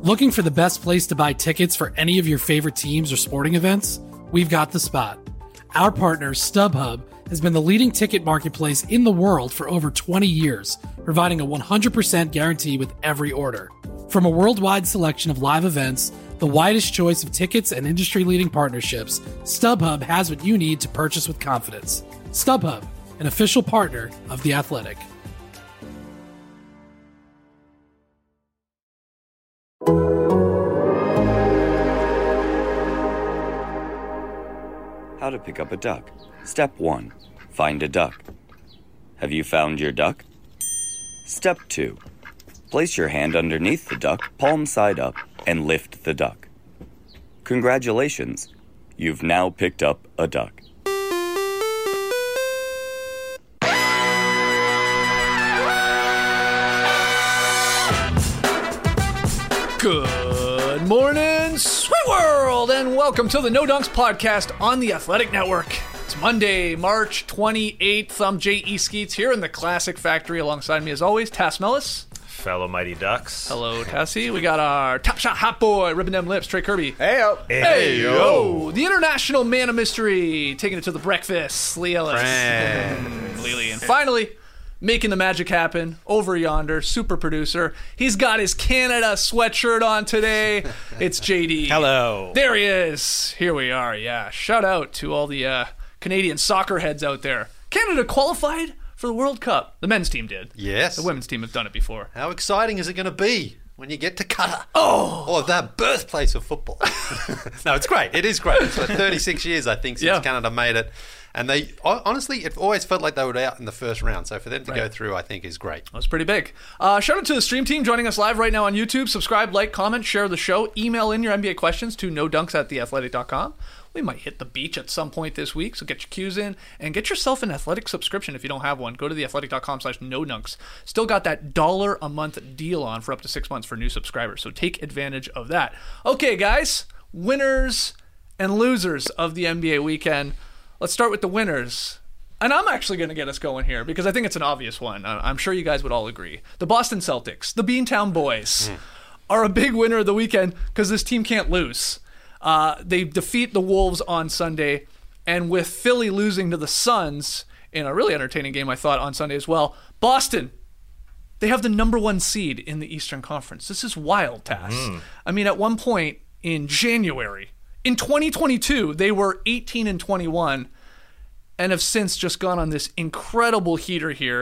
Looking for the best place to buy tickets for any of your favorite teams or sporting events? We've got the spot. Our partner, StubHub, has been the leading ticket marketplace in the world for over 20 years, providing a 100% guarantee with every order. From a worldwide selection of live events, the widest choice of tickets and industry-leading partnerships, StubHub has what you need to purchase with confidence. StubHub, an official partner of The Athletic. How to pick up a duck. Step 1. Find a duck. Have you found your duck? Step 2. Place your hand underneath the duck, palm side up, and lift the duck. Congratulations, you've now picked up a duck. Good morning, sweet world, and welcome to the No Dunks podcast on the Athletic Network. It's Monday, March 28th. I'm J.E. Skeets here in the Classic Factory. Alongside me, as always, Tass Mellis. Fellow Mighty Ducks. Hello, Tassie. We got our top shot hot boy, ripping them lips, Trey Kirby. Hey-o. Hey-yo. The international man of mystery, taking it to the breakfast, Lee Ellis. Lily. And finally, making the magic happen over yonder, super producer. He's got his Canada sweatshirt on today. It's JD. Hello. There he is. Here we are, yeah. Shout out to all the Canadian soccer heads out there. Canada qualified for the World Cup. The men's team did. Yes. The women's team have done it before. How exciting is it going to be when you get to Qatar? Oh! Or the birthplace of football. No, it's great. It is great. It's like 36 years, I think, since Canada made it. And they, honestly, it always felt like they were out in the first round. So for them to go through, I think, is great. That's pretty big. Shout out to the stream team joining us live right now on YouTube. Subscribe, like, comment, share the show. Email in your NBA questions to nodunks@theathletic.com. We might hit the beach at some point this week, so get your cues in and get yourself an Athletic subscription if you don't have one. Go to theathletic.com/nodunks. Still got that $1 a month deal on for up to 6 months for new subscribers, so take advantage of that. Okay, guys, winners and losers of the NBA weekend. Let's start with the winners. And I'm actually going to get us going here because I think it's an obvious one. I'm sure you guys would all agree. The Boston Celtics, the Beantown Boys, are a big winner of the weekend because this team can't lose. They defeat the Wolves on Sunday, and with Philly losing to the Suns in a really entertaining game, I thought, on Sunday as well, Boston, they have the number 1 seed in the Eastern Conference. This is wild, Tass. I mean, at one point in January, in 2022, they were 18-21 and have since just gone on this incredible heater here.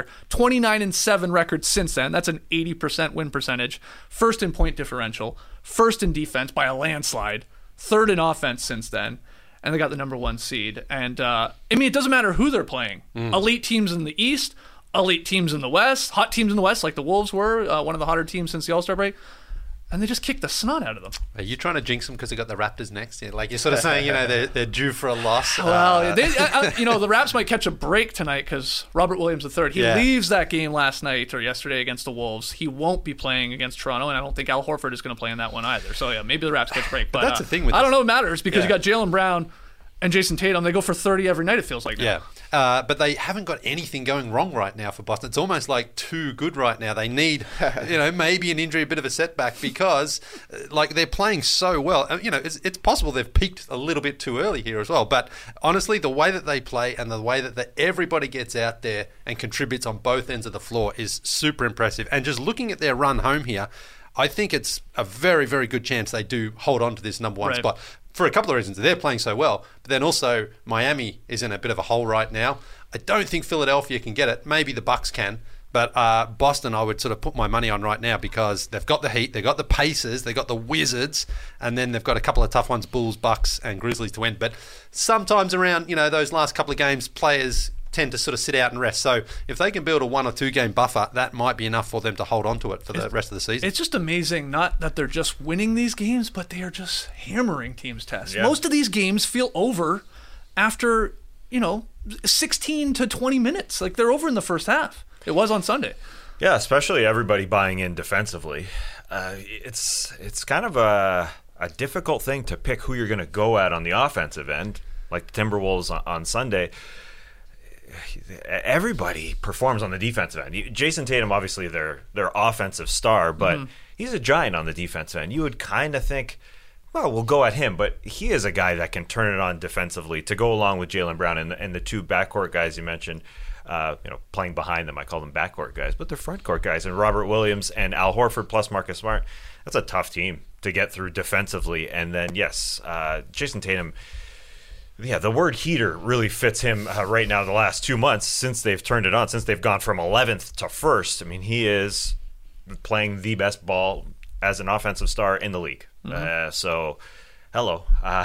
29-7 record since then. That's an 80% win percentage. First in point differential. First in defense by a landslide. Third in offense since then, and they got the number 1 seed. And, I mean, it doesn't matter who they're playing. Elite teams in the East, elite teams in the West, hot teams in the West like the Wolves were, one of the hotter teams since the All-Star break. And they just kicked the snot out of them. Are you trying to jinx them because they got the Raptors next? Yeah, like you're sort of saying, they're due for a loss. Well, the Raps might catch a break tonight because Robert Williams III, he leaves that game last night or yesterday against the Wolves. He won't be playing against Toronto, and I don't think Al Horford is going to play in that one either. So, yeah, maybe the Raps catch a break. But that's the thing with I don't know, it matters because you got Jaylen Brown and Jason Tatum. They go for 30 every night, it feels like now. Yeah. But they haven't got anything going wrong right now for Boston. It's almost like too good right now. They need, maybe an injury, a bit of a setback because, they're playing so well. It's possible they've peaked a little bit too early here as well. But honestly, the way that they play and the way that everybody gets out there and contributes on both ends of the floor is super impressive. And just looking at their run home here, I think it's a very, very good chance they do hold on to this number 1 spot. For a couple of reasons. They're playing so well, but then also Miami is in a bit of a hole right now. I don't think Philadelphia can get it. Maybe the Bucks can, but Boston I would sort of put my money on right now because they've got the Heat, they've got the Pacers, they've got the Wizards, and then they've got a couple of tough ones, Bulls, Bucks, and Grizzlies to win. But sometimes around those last couple of games, players tend to sort of sit out and rest. So if they can build a 1 or 2 game buffer, that might be enough for them to hold on to it for the rest of the season. It's just amazing, not that they're just winning these games, but they are just hammering teams, Tess. Yeah. Most of these games feel over after, 16 to 20 minutes. Like they're over in the first half. It was on Sunday. Yeah, especially everybody buying in defensively. It's kind of a difficult thing to pick who you're going to go at on the offensive end, like the Timberwolves on Sunday. everybody performs on the defensive end. Jason Tatum, obviously, their offensive star, but he's a giant on the defensive end. You would kind of think, well, we'll go at him, but he is a guy that can turn it on defensively to go along with Jaylen Brown and the two backcourt guys you mentioned. Playing behind them, I call them backcourt guys, but they're frontcourt guys. And Robert Williams and Al Horford plus Marcus Smart. That's a tough team to get through defensively. And then, yes, Jason Tatum. Yeah, the word heater really fits him right now. The last 2 months since they've turned it on, since they've gone from 11th to 1st. I mean, he is playing the best ball as an offensive star in the league. So, hello.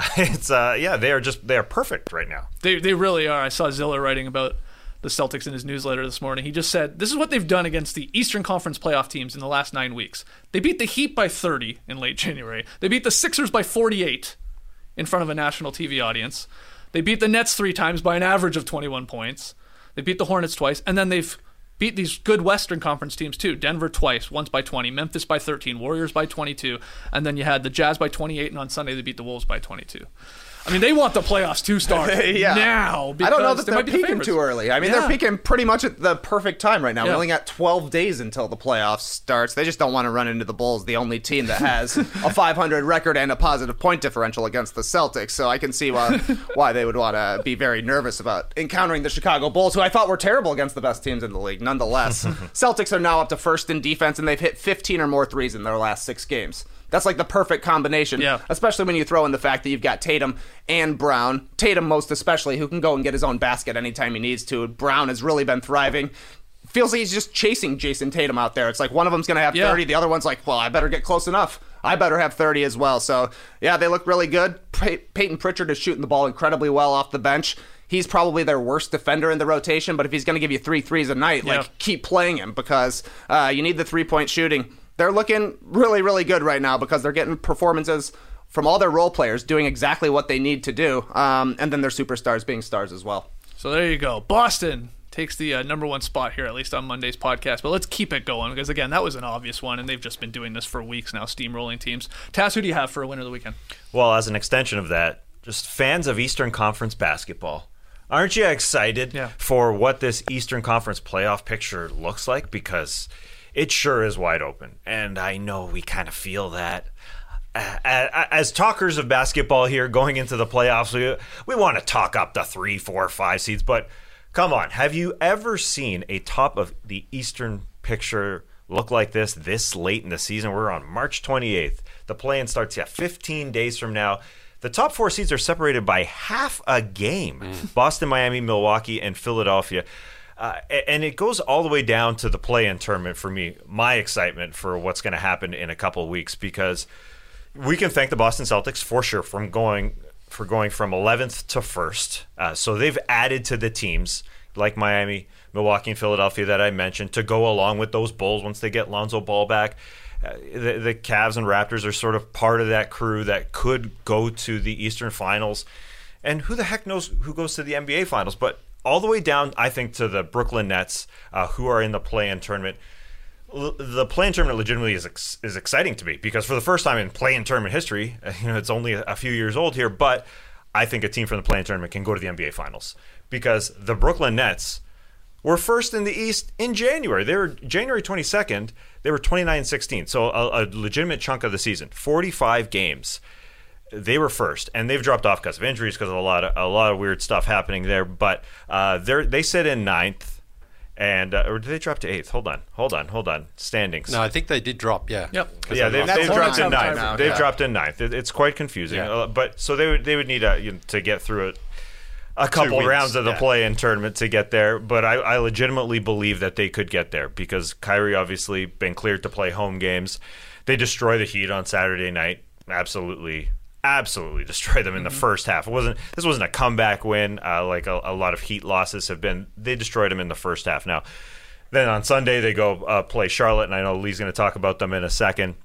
They are perfect right now. They really are. I saw Ziller writing about the Celtics in his newsletter this morning. He just said, this is what they've done against the Eastern Conference playoff teams in the last 9 weeks. They beat the Heat by 30 in late January. They beat the Sixers by 48 in front of a national TV audience. They beat the Nets 3 times by an average of 21 points. They beat the Hornets twice. And then they've beat these good Western Conference teams too. Denver twice, once by 20. Memphis by 13. Warriors by 22. And then you had the Jazz by 28. And on Sunday they beat the Wolves by 22. I mean, they want the playoffs to start now. I don't know that they're peaking too early. I mean, they're peaking pretty much at the perfect time right now. We only got 12 days until the playoffs starts. They just don't want to run into the Bulls, the only team that has a 500 record and a positive point differential against the Celtics. So I can see why they would want to be very nervous about encountering the Chicago Bulls, who I thought were terrible against the best teams in the league. Nonetheless, Celtics are now up to first in defense, and they've hit 15 or more threes in their last 6 games. That's like the perfect combination, especially when you throw in the fact that you've got Tatum and Brown. Tatum most especially, who can go and get his own basket anytime he needs to. Brown has really been thriving. Feels like he's just chasing Jason Tatum out there. It's like one of them's going to have 30. The other one's like, well, I better get close enough. I better have 30 as well. So, yeah, they look really good. Peyton Pritchard is shooting the ball incredibly well off the bench. He's probably their worst defender in the rotation, but if he's going to give you 3 threes a night, keep playing him because you need the 3-point shooting. They're looking really, really good right now because they're getting performances from all their role players doing exactly what they need to do, and then their superstars being stars as well. So there you go. Boston takes the number 1 spot here, at least on Monday's podcast. But let's keep it going because, again, that was an obvious one, and they've just been doing this for weeks now, steamrolling teams. Taz, who do you have for a winner of the weekend? Well, as an extension of that, just fans of Eastern Conference basketball. Aren't you excited for what this Eastern Conference playoff picture looks like? Because it sure is wide open, and I know we kind of feel that. As talkers of basketball here going into the playoffs, we want to talk up the 3, 4, 5 seeds, but come on. Have you ever seen a top of the Eastern picture look like this late in the season? We're on March 28th. The play-in starts 15 days from now. The top 4 seeds are separated by half a game. Boston, Miami, Milwaukee, and Philadelphia. And it goes all the way down to the play-in tournament for me, my excitement for what's going to happen in a couple of weeks, because we can thank the Boston Celtics for sure from going from 11th to 1st. So they've added to the teams like Miami, Milwaukee, and Philadelphia that I mentioned to go along with those Bulls once they get Lonzo Ball back. The Cavs and Raptors are sort of part of that crew that could go to the Eastern Finals. And who the heck knows who goes to the NBA Finals? But all the way down, I think, to the Brooklyn Nets, who are in the play-in tournament. The play-in tournament legitimately is exciting to me because for the first time in play-in tournament history, it's only a few years old here, but I think a team from the play-in tournament can go to the NBA Finals because the Brooklyn Nets were first in the East in January. They were January 22nd. They were 29-16, so a legitimate chunk of the season, 45 games. They were first, and they've dropped off because of injuries, because of a lot of weird stuff happening there. But they sit in 9th, and or did they drop to 8th? Hold on. Standings. No, I think they did drop. Yeah. Yep. Yeah, they've dropped in 9th. They've dropped in 9th. It's quite confusing. Yeah. But so they would need to get through it. A couple rounds of the play-in tournament to get there, but I legitimately believe that they could get there because Kyrie obviously been cleared to play home games. They destroy the Heat on Saturday night. Absolutely destroy them in the first half. This wasn't a comeback win like a lot of Heat losses have been. They destroyed them in the first half. Now, then on Sunday they go play Charlotte, and I know Lee's going to talk about them in a second.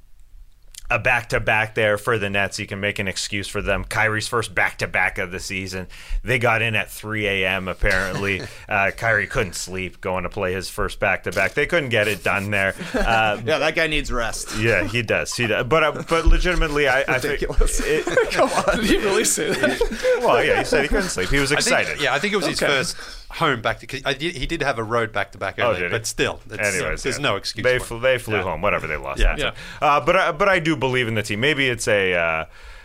A back-to-back there for the Nets. You can make an excuse for them. Kyrie's first back-to-back of the season. They got in at 3 a.m. apparently. Kyrie couldn't sleep going to play his first back-to-back. They couldn't get it done there. That guy needs rest. Yeah, he does. But legitimately, I think... Come on. Did he really say that? Well, yeah, he said he couldn't sleep. He was excited. I think it was his first home back to. He did have a road back to back earlier, but still, there's no excuse. They flew home, whatever they lost. Yeah. But I do believe in the team. Maybe it's a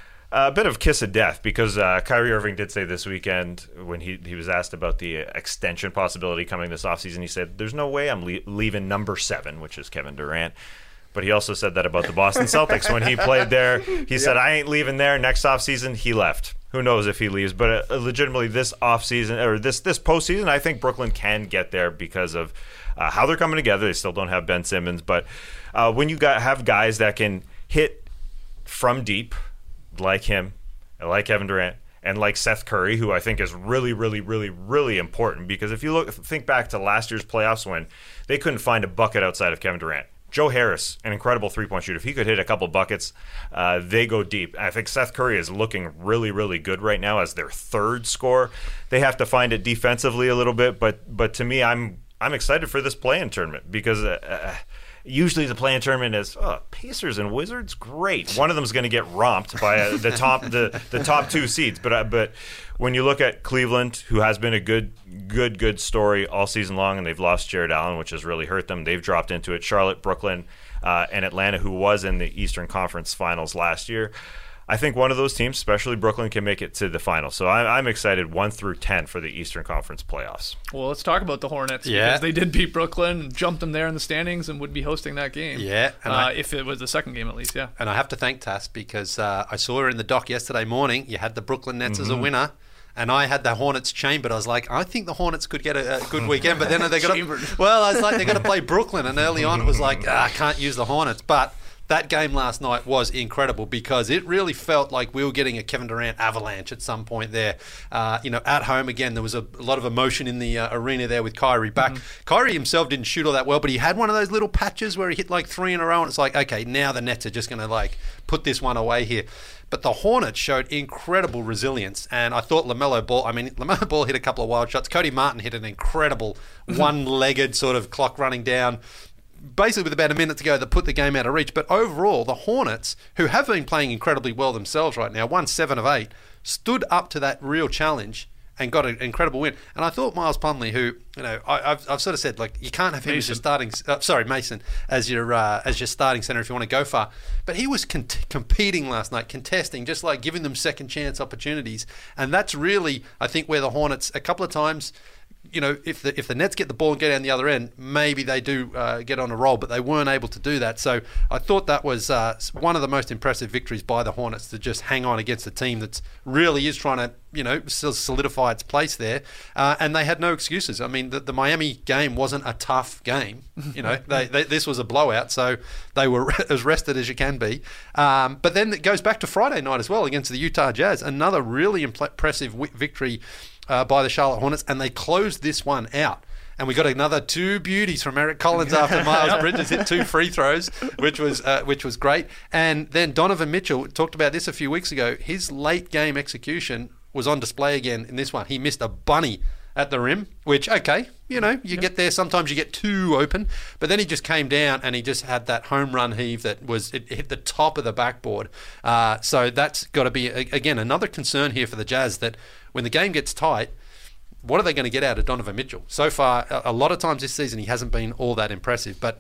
bit of kiss of death because Kyrie Irving did say this weekend when he was asked about the extension possibility coming this offseason, he said, "There's no way I'm leaving number 7, which is Kevin Durant." But he also said that about the Boston Celtics when he played there. He said, "I ain't leaving there." Next offseason, he left. Who knows if he leaves? But legitimately, this offseason or this postseason, I think Brooklyn can get there because of how they're coming together. They still don't have Ben Simmons, but when you have guys that can hit from deep, like him, like Kevin Durant, and like Seth Curry, who I think is really, really, really, really important, because if you think back to last year's playoffs when they couldn't find a bucket outside of Kevin Durant. Joe Harris, an incredible three-point shooter. If he could hit a couple buckets, they go deep. I think Seth Curry is looking really, really good right now as their third scorer. They have to find it defensively a little bit, but to me, I'm excited for this play-in tournament because usually the play-in tournament is Pacers and Wizards, great. One of them is going to get romped by the top 2 seeds, but when you look at Cleveland, who has been a good story all season long, and they've lost Jared Allen, which has really hurt them. They've dropped into it. Charlotte, Brooklyn, and Atlanta, who was in the Eastern Conference Finals last year. I think one of those teams, especially Brooklyn, can make it to the final. So I'm excited 1 through 10 for the Eastern Conference playoffs. Well, let's talk about the Hornets because they did beat Brooklyn and jumped them there in the standings and would be hosting that game. Yeah. If it was the second game at least, yeah. And I have to thank Tass because I saw her in the doc yesterday morning. You had the Brooklyn Nets as a winner. And I had the Hornets chambered. I was like, I think the Hornets could get a good weekend, but then they got to. Well, I was like, they got to play Brooklyn, and early on it was like, I can't use the Hornets. But that game last night was incredible because it really felt like we were getting a Kevin Durant avalanche at some point there. At home again, there was a lot of emotion in the arena there with Kyrie back. Kyrie himself didn't shoot all that well, but he had one of those little patches where he hit like 3 in a row, and it's like, okay, now the Nets are just going to like put this one away here. But the Hornets showed incredible resilience, and I thought LaMelo Ball hit a couple of wild shots. Cody Martin hit an incredible one-legged sort of clock running down, basically with about a minute to go, that put the game out of reach. But overall, the Hornets, who have been playing incredibly well themselves right now, won 7 of 8, stood up to that real challenge and got an incredible win. And I thought Miles Plumlee, who, I've sort of said, like, you can't have him as your starting... Mason, as your starting center if you want to go far. But he was competing last night, contesting, just like giving them second chance opportunities. And that's really, I think, where the Hornets, a couple of times... if the Nets get the ball and get down the other end, maybe they do get on a roll, but they weren't able to do that. So I thought that was one of the most impressive victories by the Hornets, to just hang on against a team that really is trying to, solidify its place there. And they had no excuses. I mean, the Miami game wasn't a tough game. This was a blowout, so they were as rested as you can be. But then it goes back to Friday night as well against the Utah Jazz, another really impressive victory by the Charlotte Hornets, and they closed this one out. And we got another 2 beauties from Eric Collins after Miles Bridges hit 2 free throws, which was great. And then Donovan Mitchell, talked about this a few weeks ago, his late game execution was on display again in this one. He missed a bunny at the rim, which, okay, get there, sometimes you get too open, but then he just came down and he just had that home run heave that it hit the top of the backboard. So that's got to be, again, another concern here for the Jazz, that when the game gets tight, what are they going to get out of Donovan Mitchell? So far, a lot of times this season, he hasn't been all that impressive. But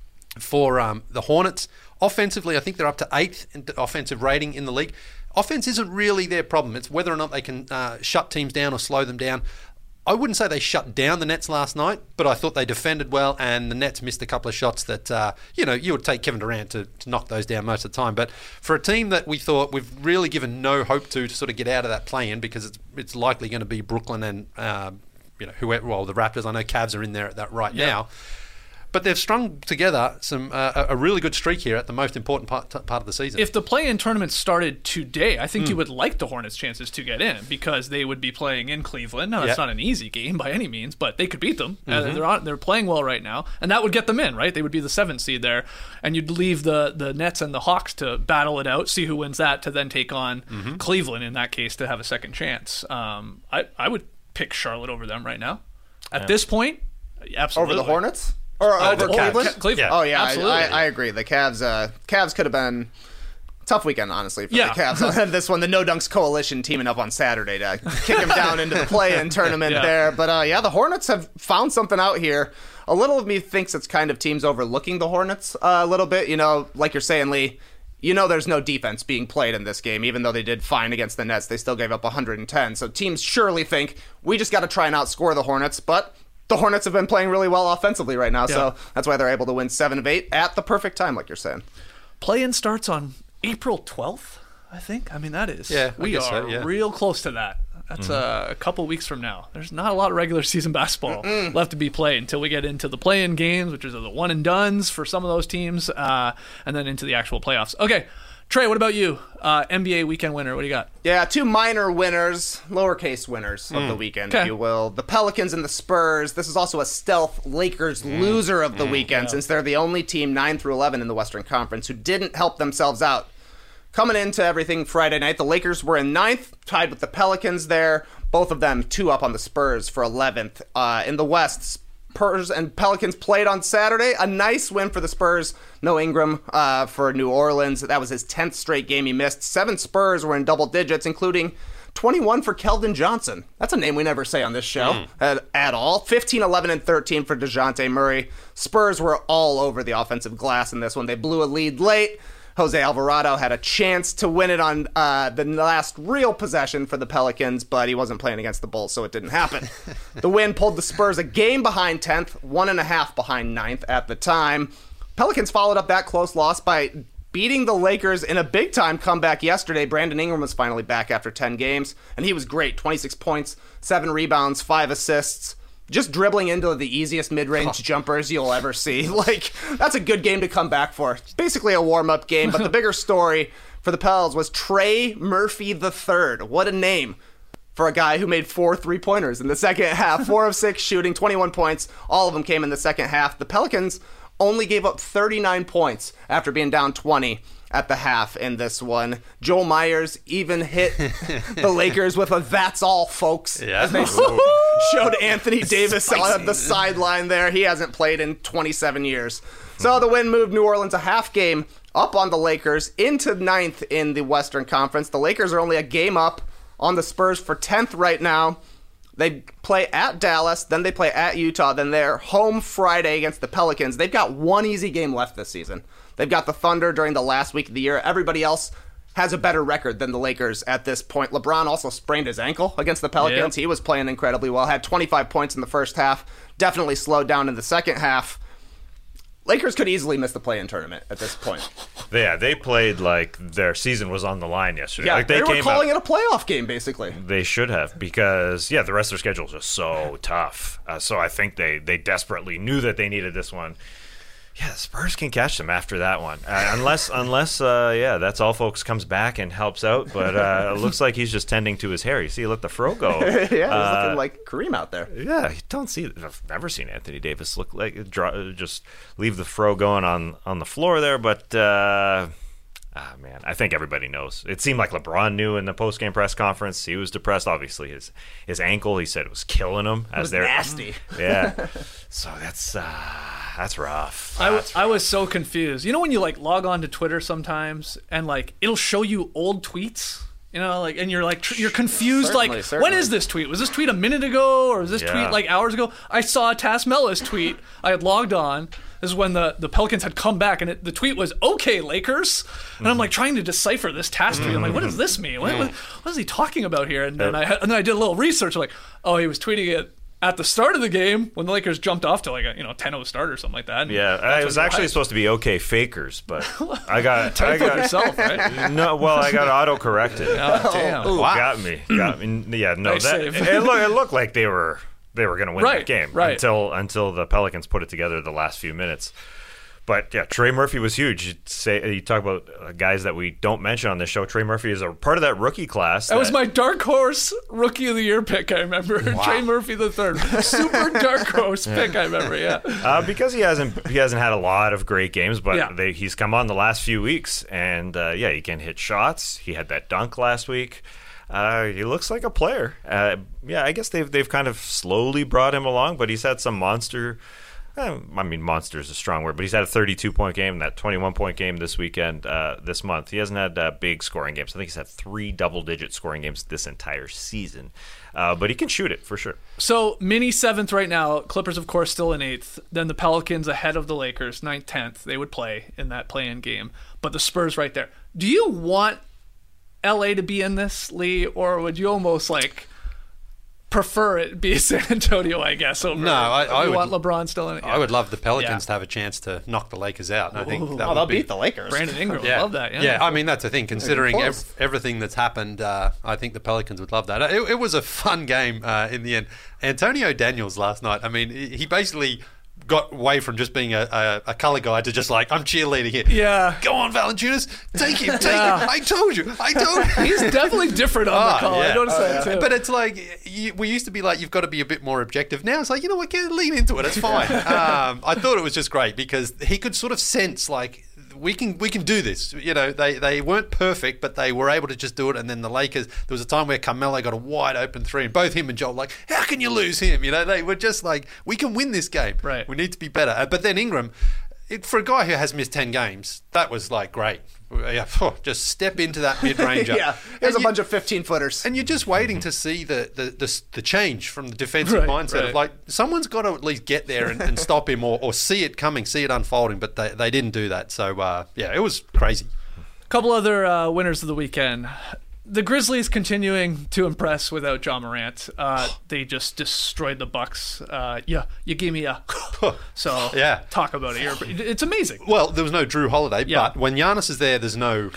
for the Hornets, offensively, I think they're up to 8th in offensive rating in the league. Offense isn't really their problem. It's whether or not they can shut teams down or slow them down. I wouldn't say they shut down the Nets last night, but I thought they defended well, and the Nets missed a couple of shots that, you would take Kevin Durant to knock those down most of the time. But for a team that we thought we've really given no hope to sort of get out of that play-in, because it's likely going to be Brooklyn and, whoever, well, the Raptors. I know Cavs are in there at that right now. But they've strung together a really good streak here at the most important part of the season. If the play-in tournament started today, I think you would like the Hornets' chances to get in, because they would be playing in Cleveland. Now, it's not an easy game by any means, but they could beat them. They're playing well right now, and that would get them in, right? They would be the 7th seed there, and you'd leave the Nets and the Hawks to battle it out, see who wins that, to then take on Cleveland in that case to have a second chance. I would pick Charlotte over them right now. At this point, absolutely. Over the Hornets? Or over Cleveland? Cleveland. Oh, yeah, absolutely. I agree. The Cavs could have been Tough weekend, honestly, for the Cavs. This one, the No Dunks Coalition teaming up on Saturday to kick him down into the play-in tournament there. But the Hornets have found something out here. A little of me thinks it's kind of teams overlooking the Hornets a little bit. Like you're saying, Lee, there's no defense being played in this game. Even though they did fine against the Nets, they still gave up 110. So teams surely think, we just got to try and outscore the Hornets. But the Hornets have been playing really well offensively right now. So that's why they're able to win 7 of 8 at the perfect time, like you're saying. Play-in starts on April 12th, I think. I mean, that is. Yeah, we are real close to that. That's a couple weeks from now. There's not a lot of regular season basketball left to be played until we get into the play-in games, which are the one and dones for some of those teams, and then into the actual playoffs. Okay, Trey, what about you? NBA weekend winner, what do you got? Yeah, 2 minor winners, lowercase winners of the weekend, if you will. The Pelicans and the Spurs. This is also a stealth Lakers loser of the weekend, since they're the only team 9 through 11 in the Western Conference who didn't help themselves out. Coming into everything Friday night, the Lakers were in 9th, tied with the Pelicans there. Both of them 2 up on the Spurs for 11th. In the West, Spurs and Pelicans played on Saturday. A nice win for the Spurs. No Ingram for New Orleans. That was his 10th straight game he missed. 7 Spurs were in double digits, including 21 for Keldon Johnson. That's a name we never say on this show at all. 15, 11, and 13 for DeJounte Murray. Spurs were all over the offensive glass in this one. They blew a lead late. Jose Alvarado had a chance to win it on the last real possession for the Pelicans, but he wasn't playing against the Bulls, so it didn't happen. The win pulled the Spurs a game behind 10th, 1.5 behind 9th at the time. Pelicans followed up that close loss by beating the Lakers in a big-time comeback yesterday. Brandon Ingram was finally back after 10 games, and he was great. 26 points, 7 rebounds, 5 assists. Just dribbling into the easiest mid-range jumpers you'll ever see. That's a good game to come back for. It's basically a warm-up game, but the bigger story for the Pels was Trey Murphy III. What a name for a guy who made 4 3-pointers in the second half. 4 of 6 shooting, 21 points. All of them came in the second half. The Pelicans only gave up 39 points after being down 20 at the half in this one. Joel Myers even hit the Lakers with a "that's all, folks," as they showed Anthony Davis on the sideline there. He hasn't played in 27 years. So the win moved New Orleans a half game up on the Lakers into 9th in the Western Conference. The Lakers are only a game up on the Spurs for 10th right now. They play at Dallas, then they play at Utah, then they're home Friday against the Pelicans. They've got one easy game left this season. They've got the Thunder during the last week of the year. Everybody else has a better record than the Lakers at this point. LeBron also sprained his ankle against the Pelicans. Yep. He was playing incredibly well. Had 25 points in the first half. Definitely slowed down in the second half. Lakers could easily miss the play-in tournament at this point. Yeah, they played like their season was on the line yesterday. Yeah, like they were calling it a playoff game, basically. They should have, because, the rest of their schedule is just so tough. So I think they desperately knew that they needed this one. Yeah, the Spurs can catch them after that one, unless that's all folks comes back and helps out. But it looks like he's just tending to his hair. You see, he let the fro go. Yeah, he's looking like Kareem out there. Yeah, you don't see. I've never seen Anthony Davis look like just leave the fro going on the floor there. But man, I think everybody knows. It seemed like LeBron knew in the post-game press conference. He was depressed. Obviously, his ankle, he said, it was killing him. It was nasty. Yeah. So that's rough. I was so confused. You know when you log on to Twitter sometimes and it'll show you old tweets? And you're you're confused. Certainly. When is this tweet? Was this tweet a minute ago, or was this tweet hours ago? I saw a Tas Melas tweet. I had logged on. This is when the Pelicans had come back, and the tweet was "Okay, Lakers," and I'm trying to decipher this Tas tweet. I'm like, what does this mean? What is he talking about here? And then I did a little research. I'm oh, he was tweeting it at the start of the game when the Lakers jumped off to 10-0 start or something like that. Yeah, it was actually supposed to be "Okay, Fakers," but I got yourself, right? No, well, I got auto corrected. Oh, damn! Wow. Got me. Yeah, no, nice save. It looked like they were going to win that game until the Pelicans put it together the last few minutes. But yeah, Trey Murphy was huge. You talk about guys that we don't mention on this show. Trey Murphy is a part of that rookie class. That was my dark horse rookie of the year pick. I remember Trey Murphy III, super dark horse pick. I remember, because he hasn't had a lot of great games, but he's come on the last few weeks, and he can hit shots. He had that dunk last week. He looks like a player. I guess they've kind of slowly brought him along, but he's had some monster I mean, monster is a strong word, but he's had a 32-point game, that 21-point game this weekend, this month. He hasn't had big scoring games. I think he's had 3 double-digit scoring games this entire season. But he can shoot it, for sure. So, mini 7th right now. Clippers, of course, still in 8th. Then the Pelicans ahead of the Lakers, 9th, 10th. They would play in that play-in game. But the Spurs right there. Do you want LA to be in this, Lee, or would you almost, prefer it be San Antonio, I guess? Over, no, I would want LeBron still in it. Yeah. I would love the Pelicans to have a chance to knock the Lakers out. And I think they'll beat the Lakers. Brandon Ingram would love that. Yeah, I mean, that's the thing. Considering everything that's happened, I think the Pelicans would love that. It was a fun game in the end. Antonio Daniels last night, I mean, he basically got away from just being a color guy to just I'm cheerleading here. Yeah. Go on, Valanciunas. Take him. I told you. He's definitely different on the call. Yeah. I noticed that too. But it's we used to be you've got to be a bit more objective. Now it's you know what, lean into it. It's fine. I thought it was just great because he could sort of sense we can do this. You know, they weren't perfect, but they were able to just do it. And then the Lakers, there was a time where Carmelo got a wide open 3, and both him and Joel how can you lose him? You know, they were just we can win this game. Right. We need to be better. But then Ingram, for a guy who has missed 10 games, that was great. Yeah, just step into that mid-ranger. Yeah, there's a bunch of 15-footers. And you're just waiting to see the change from the defensive mindset of someone's got to at least get there and stop him or see it coming, see it unfolding, but they didn't do that. So, it was crazy. A couple other winners of the weekend. The Grizzlies continuing to impress without Ja Morant. They just destroyed the Bucks. You gave me a so talk about it. It's amazing. Well, there was no Drew Holiday, but when Giannis is there, there's no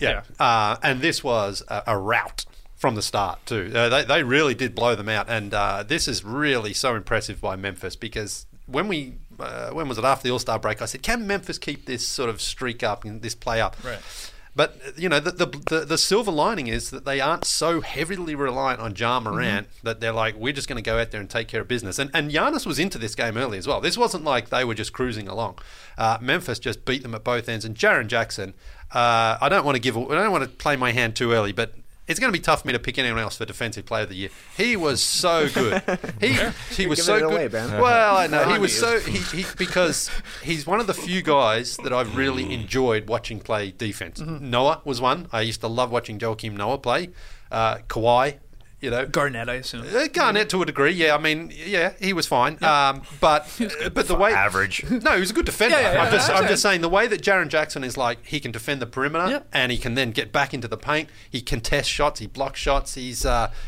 and this was a rout from the start too. They really did blow them out, and this is really so impressive by Memphis because when was it after the All-Star break? I said, can Memphis keep this sort of streak up and this play up? Right. But, you know, the silver lining is that they aren't so heavily reliant on Ja Morant that they're we're just going to go out there and take care of business. And Giannis was into this game early as well. This wasn't like they were just cruising along. Memphis just beat them at both ends. And Jaren Jackson, I don't want to play my hand too early, but it's going to be tough for me to pick anyone else for Defensive Player of the Year. He was so good. He was so good. Well, I know he was so because he's one of the few guys that I've really enjoyed watching play defense. Noah was one. I used to love watching Joakim Noah play. Kawhi. You know, Garnett, I assume. Garnett to a degree, yeah. I mean, yeah, he was fine. Yeah. But the way average. No, he was a good defender. I'm just saying the way that Jaren Jackson is he can defend the perimeter and he can then get back into the paint. He contests shots. He blocks shots. He's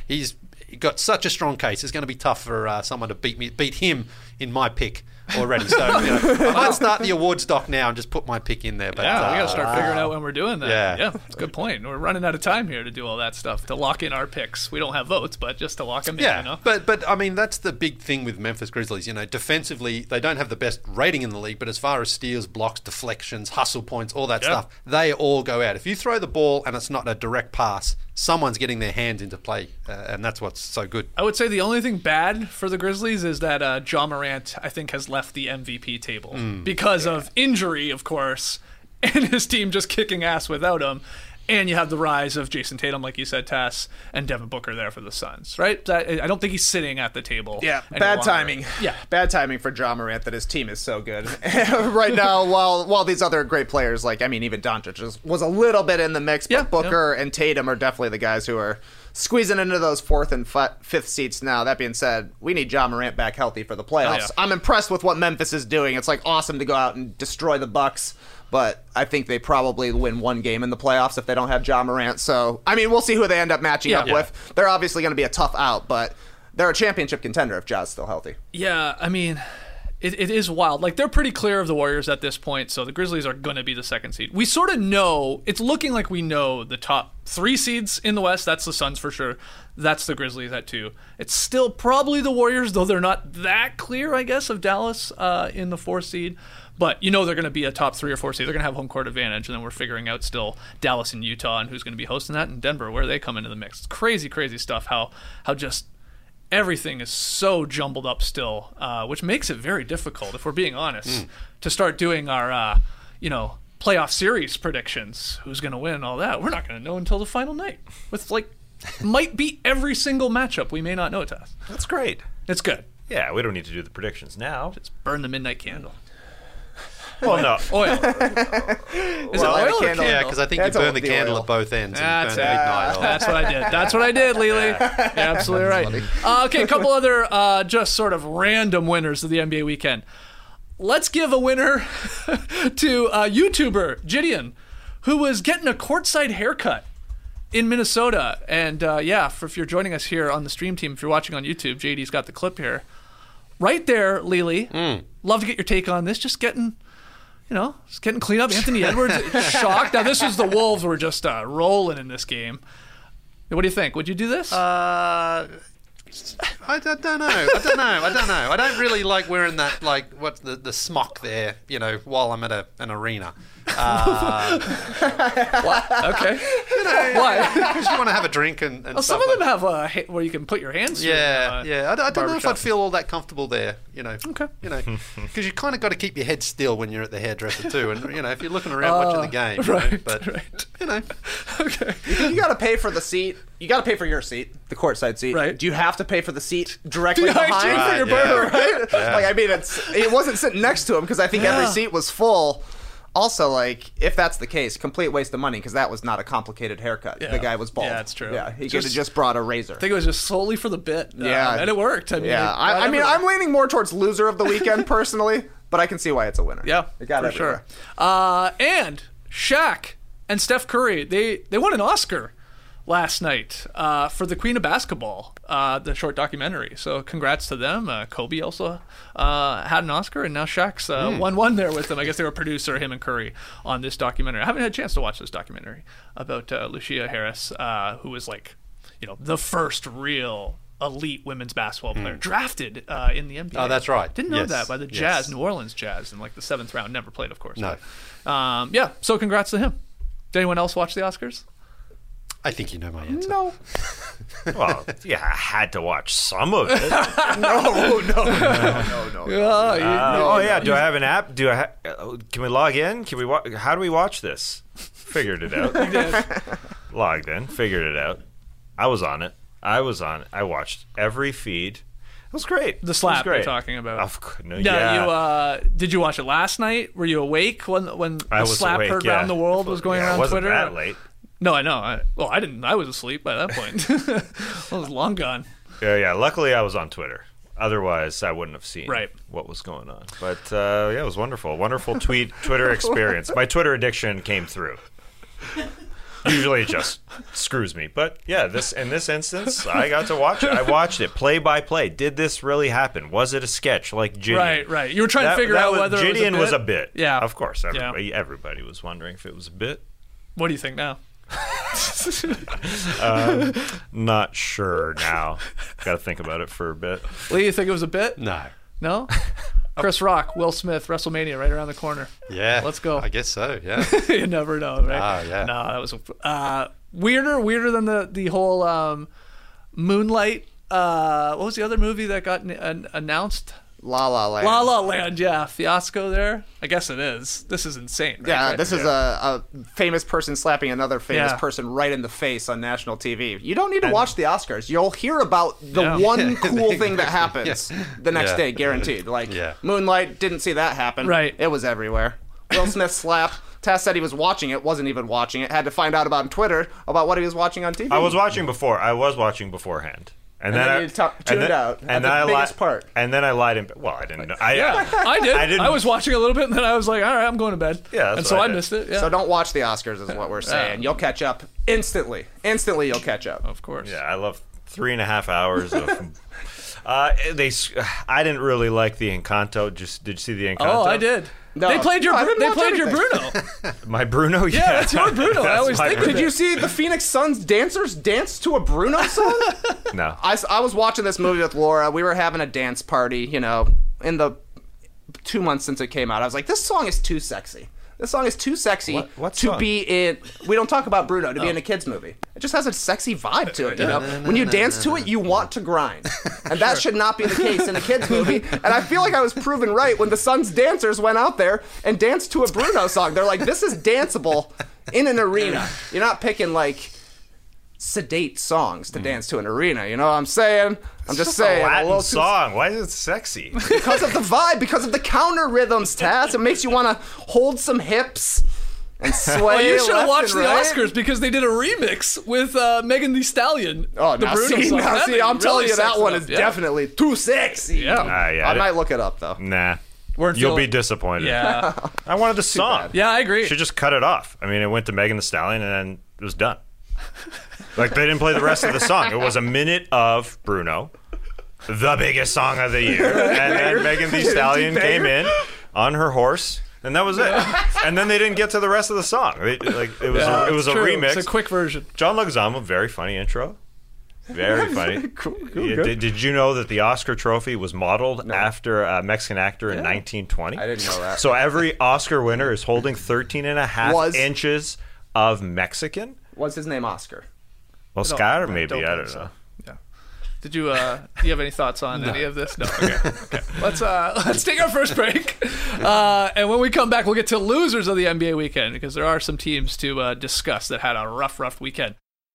got such a strong case. It's going to be tough for someone to beat him in my pick already. So I might start the awards doc now and just put my pick in there. But we got to start figuring out when we're doing that. Yeah, that's a good point. We're running out of time here to do all that stuff, to lock in our picks. We don't have votes, but just to lock them in. You know? But I mean, that's the big thing with Memphis Grizzlies. You know, defensively, they don't have the best rating in the league, but as far as steals, blocks, deflections, hustle points, all that stuff, they all go out. If you throw the ball and it's not a direct pass, someone's getting their hands into play, and that's what's so good. I would say the only thing bad for the Grizzlies is that Ja Morant, I think, has left the MVP table because of injury, of course, and his team just kicking ass without him. And you have the rise of Jason Tatum, like you said, Tass, and Devin Booker there for the Suns, right? I don't think he's sitting at the table. Yeah, bad timing. Yeah, bad timing for Ja Morant that his team is so good right now. While these other great players, even Doncic was a little bit in the mix, but Booker and Tatum are definitely the guys who are squeezing into those 4th and 5th seats now. That being said, we need Ja Morant back healthy for the playoffs. I'm impressed with what Memphis is doing. It's awesome to go out and destroy the Bucks, but I think they probably win one game in the playoffs if they don't have Ja Morant. So, I mean, we'll see who they end up matching up with. They're obviously going to be a tough out, but they're a championship contender if Ja's still healthy. Yeah, I mean, it is wild. They're pretty clear of the Warriors at this point, so the Grizzlies are going to be the 2nd seed. We sort of know, it's looking like we know the top 3 seeds in the West. That's the Suns for sure. That's the Grizzlies at 2. It's still probably the Warriors, though they're not that clear, I guess, of Dallas in the 4th seed. But you know they're going to be a top 3 or 4 seed. They're going to have home court advantage, and then we're figuring out still Dallas and Utah and who's going to be hosting that, and Denver, where they come into the mix. It's crazy, crazy stuff how just everything is so jumbled up still, which makes it very difficult, if we're being honest, to start doing our, playoff series predictions. Who's going to win and all that. We're not going to know until the final night. With might be every single matchup. We may not know, Tess. That's great. It's good. Yeah, we don't need to do the predictions now. Just burn the midnight candle. Well, no. Oil. Is it oil or candle? Yeah, because I think you burn the candle at both ends. That's and you burn the midnight oil. That's what I did. That's what I did, Lily. You're absolutely right. Okay, a couple other just sort of random winners of the NBA weekend. Let's give a winner to YouTuber Gideon, who was getting a courtside haircut in Minnesota. And if you're joining us here on the stream team, if you're watching on YouTube, JD's got the clip here. Right there, Lily. Love to get your take on this. Just getting cleaned up. Anthony Edwards shocked. Now, this was the Wolves were just rolling in this game. What do you think? Would you do this? I don't know. I don't really like wearing that, like, what's the smock there, while I'm at an arena. What? Okay. Why? Because you want to have a drink and stuff. Some of them have where you can put your hands through. Yeah. I don't know if I'd feel all that comfortable there, Okay. Because you kind of got to keep your head still when you're at the hairdresser too. And, if you're looking around watching the game. Right. Okay. You got to pay for the seat. You got to pay for your seat, the courtside seat. Right. Do you have to pay for the seat directly behind for your burger, right? Yeah. Like, I mean, it wasn't sitting next to him because I think every seat was full. Also, like, if that's the case, complete waste of money because that was not a complicated haircut. Yeah. The guy was bald. Yeah, that's true. Yeah, he could have just brought a razor. I think it was just solely for the bit. Yeah. And it worked. I mean, I'm leaning more towards loser of the weekend personally, but I can see why it's a winner. Yeah, it got for everywhere. Sure. And Shaq and Steph Curry, they won an Oscar last night for The Queen of Basketball, the short documentary. So congrats to them. Kobe also had an Oscar, and now Shaq's won one there with them. I guess they were a producer, him and Curry, on this documentary. I haven't had a chance to watch this documentary about Lucia Harris, who was like, the first real elite women's basketball player drafted in the NBA. Oh, that's right. Didn't know that by the Jazz, New Orleans Jazz, in like the 7th round. Never played, of course. No. But, so congrats to him. Did anyone else watch the Oscars? I think you know my answer. No. Well, yeah, I had to watch some of it. No. Do I have an app? Can we log in? Can we? How do we watch this? Figured it out. Logged in. Figured it out. I was on it. I watched every feed. It was great. The slap you're talking about. Yeah. Did you watch it last night? Were you awake when the slap heard around the world was going around Twitter? It wasn't that late. No, I know. I didn't. I was asleep by that point. I was long gone. Yeah. Luckily, I was on Twitter. Otherwise, I wouldn't have seen what was going on. But it was wonderful. Wonderful Twitter experience. My Twitter addiction came through. Usually, it just screws me. But yeah, in this instance, I got to watch it. I watched it play by play. Did this really happen? Was it a sketch like Gideon? Right. You were trying to figure out whether Gideon was a bit. Yeah, of course. Everybody was wondering if it was a bit. What do you think now? Not sure now. Got to think about it for a bit. Lee, you think it was a bit? No? Chris Rock, Will Smith, WrestleMania right around the corner. Yeah. Let's go. I guess so, yeah. You never know, right? Yeah. No, that was weirder than the whole Moonlight. What was the other movie that got announced? La La Land. La La Land, yeah. Fiasco there? I guess it is. This is insane. Right? Yeah, this is a famous person slapping another famous person right in the face on national TV. You don't need to watch the Oscars. You'll hear about the one cool thing that happens the next day, guaranteed. Like, Moonlight, didn't see that happen. Right. It was everywhere. Will Smith slap. Tess said he was watching it, wasn't even watching it. Had to find out about on Twitter about what he was watching on TV. I was watching beforehand. And then you tuned out. That's the biggest part. And then I lied in bed. Well, I didn't know. I did. I was watching a little bit, and then I was like, all right, I'm going to bed. Yeah, and so I missed it. Yeah. So don't watch the Oscars is what we're saying. You'll catch up instantly. Instantly you'll catch up. Of course. Yeah, I love 3.5 hours of... I didn't really like the Encanto. Did you see the Encanto? Oh, I did. No. They played your Bruno. My Bruno? Yeah, that's your Bruno. I always think. Did you see the Phoenix Suns dancers dance to a Bruno song? No. I was watching this movie with Laura. We were having a dance party, in the 2 months since it came out. I was like, this song is too sexy. This song is too sexy to be in... We don't talk about Bruno, to be in a kid's movie. It just has a sexy vibe to it, When you dance to it, you want to grind. And that should not be the case in a kid's movie. And I feel like I was proven right when the Suns dancers went out there and danced to a Bruno song. They're like, this is danceable in an arena. You're not picking, like... sedate songs to dance to an arena. You know what I'm saying? I'm just saying. A Latin song. Why is it sexy? Because of the vibe, because of the counter rhythms, Taz. It makes you want to hold some hips and sway. Well, you should have left watched and the right. Oscars because they did a remix with Megan Thee Stallion. Oh, the now Bruno see, song. now That'd see, be I'm telling really you, that sexy one up. is Yeah. definitely too sexy. Yeah. I might look it up, though. Nah. Weren't You'll feeling- be disappointed. Yeah. I wanted the song. bad. Yeah, I agree. Should just cut it off. I mean, it went to Megan Thee Stallion and then it was done. Like, they didn't play the rest of the song. It was a minute of Bruno, the biggest song of the year. And then Megan Thee Stallion came in on her horse, and that was it. And then they didn't get to the rest of the song. It was a True. remix. It's a quick version. John Leguizamo, very funny intro. Very funny. Cool, Yeah, did you know that the Oscar trophy was modeled after a Mexican actor in 1920? I didn't know that. So every Oscar winner is holding 13 and a half Was- inches of Mexican. What's his name, Oscar? Oscar, maybe. I think don't so. know. Yeah. Did you do you have any thoughts on any of this? No. Okay. Let's take our first break, and when we come back, we'll get to losers of the NBA weekend because there are some teams to discuss that had a rough weekend.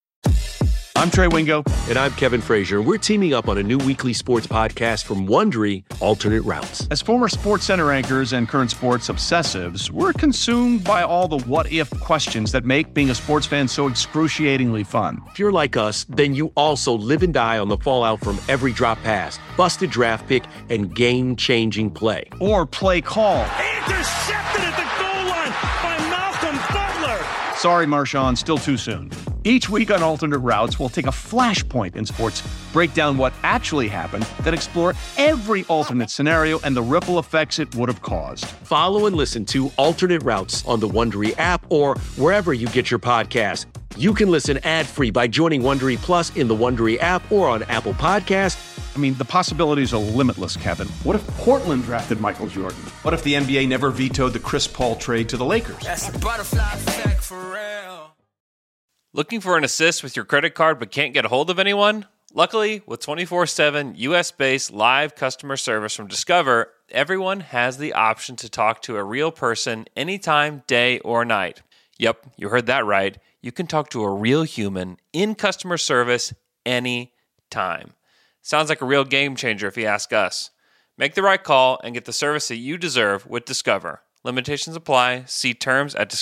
I'm Trey Wingo. And I'm Kevin Frazier. We're teaming up on a new weekly sports podcast from Wondery, Alternate Routes. As former Sports Center anchors and current sports obsessives, we're consumed by all the what-if questions that make being a sports fan so excruciatingly fun. If you're like us, then you also live and die on the fallout from every drop pass, busted draft pick, and game-changing play. Or play call. Intercepted at the goal line by Malcolm Butler. Sorry, Marshawn, still too soon. Each week on Alternate Routes, we'll take a flashpoint in sports, break down what actually happened, then explore every alternate scenario and the ripple effects it would have caused. Follow and listen to Alternate Routes on the Wondery app or wherever you get your podcasts. You can listen ad-free by joining Wondery Plus in the Wondery app or on Apple Podcasts. I mean, the possibilities are limitless, Kevin. What if Portland drafted Michael Jordan? What if the NBA never vetoed the Chris Paul trade to the Lakers? That's the butterfly effect for real. Looking for an assist with your credit card but can't get a hold of anyone? Luckily, with 24/7 US-based live customer service from Discover, everyone has the option to talk to a real person anytime, day or night. Yep, you heard that right. You can talk to a real human in customer service anytime. Sounds like a real game changer if you ask us. Make the right call and get the service that you deserve with Discover. Limitations apply. See terms at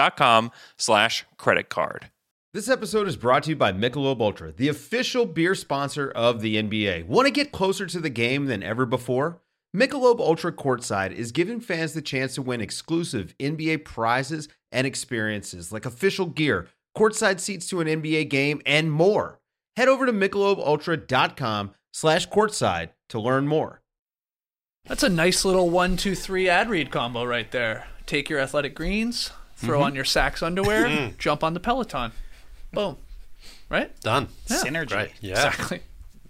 discover.com/creditcard. This episode is brought to you by Michelob Ultra, the official beer sponsor of the NBA. Want to get closer to the game than ever before? Michelob Ultra Courtside is giving fans the chance to win exclusive NBA prizes and experiences like official gear, courtside seats to an NBA game, and more. Head over to MichelobUltra.com/courtside to learn more. That's a nice little 1, 2, 3 ad read combo right there. Take your athletic greens, throw on your Sax underwear, jump on the Peloton. Boom. Right? Done. Yeah. Synergy. Right. Yeah. Exactly.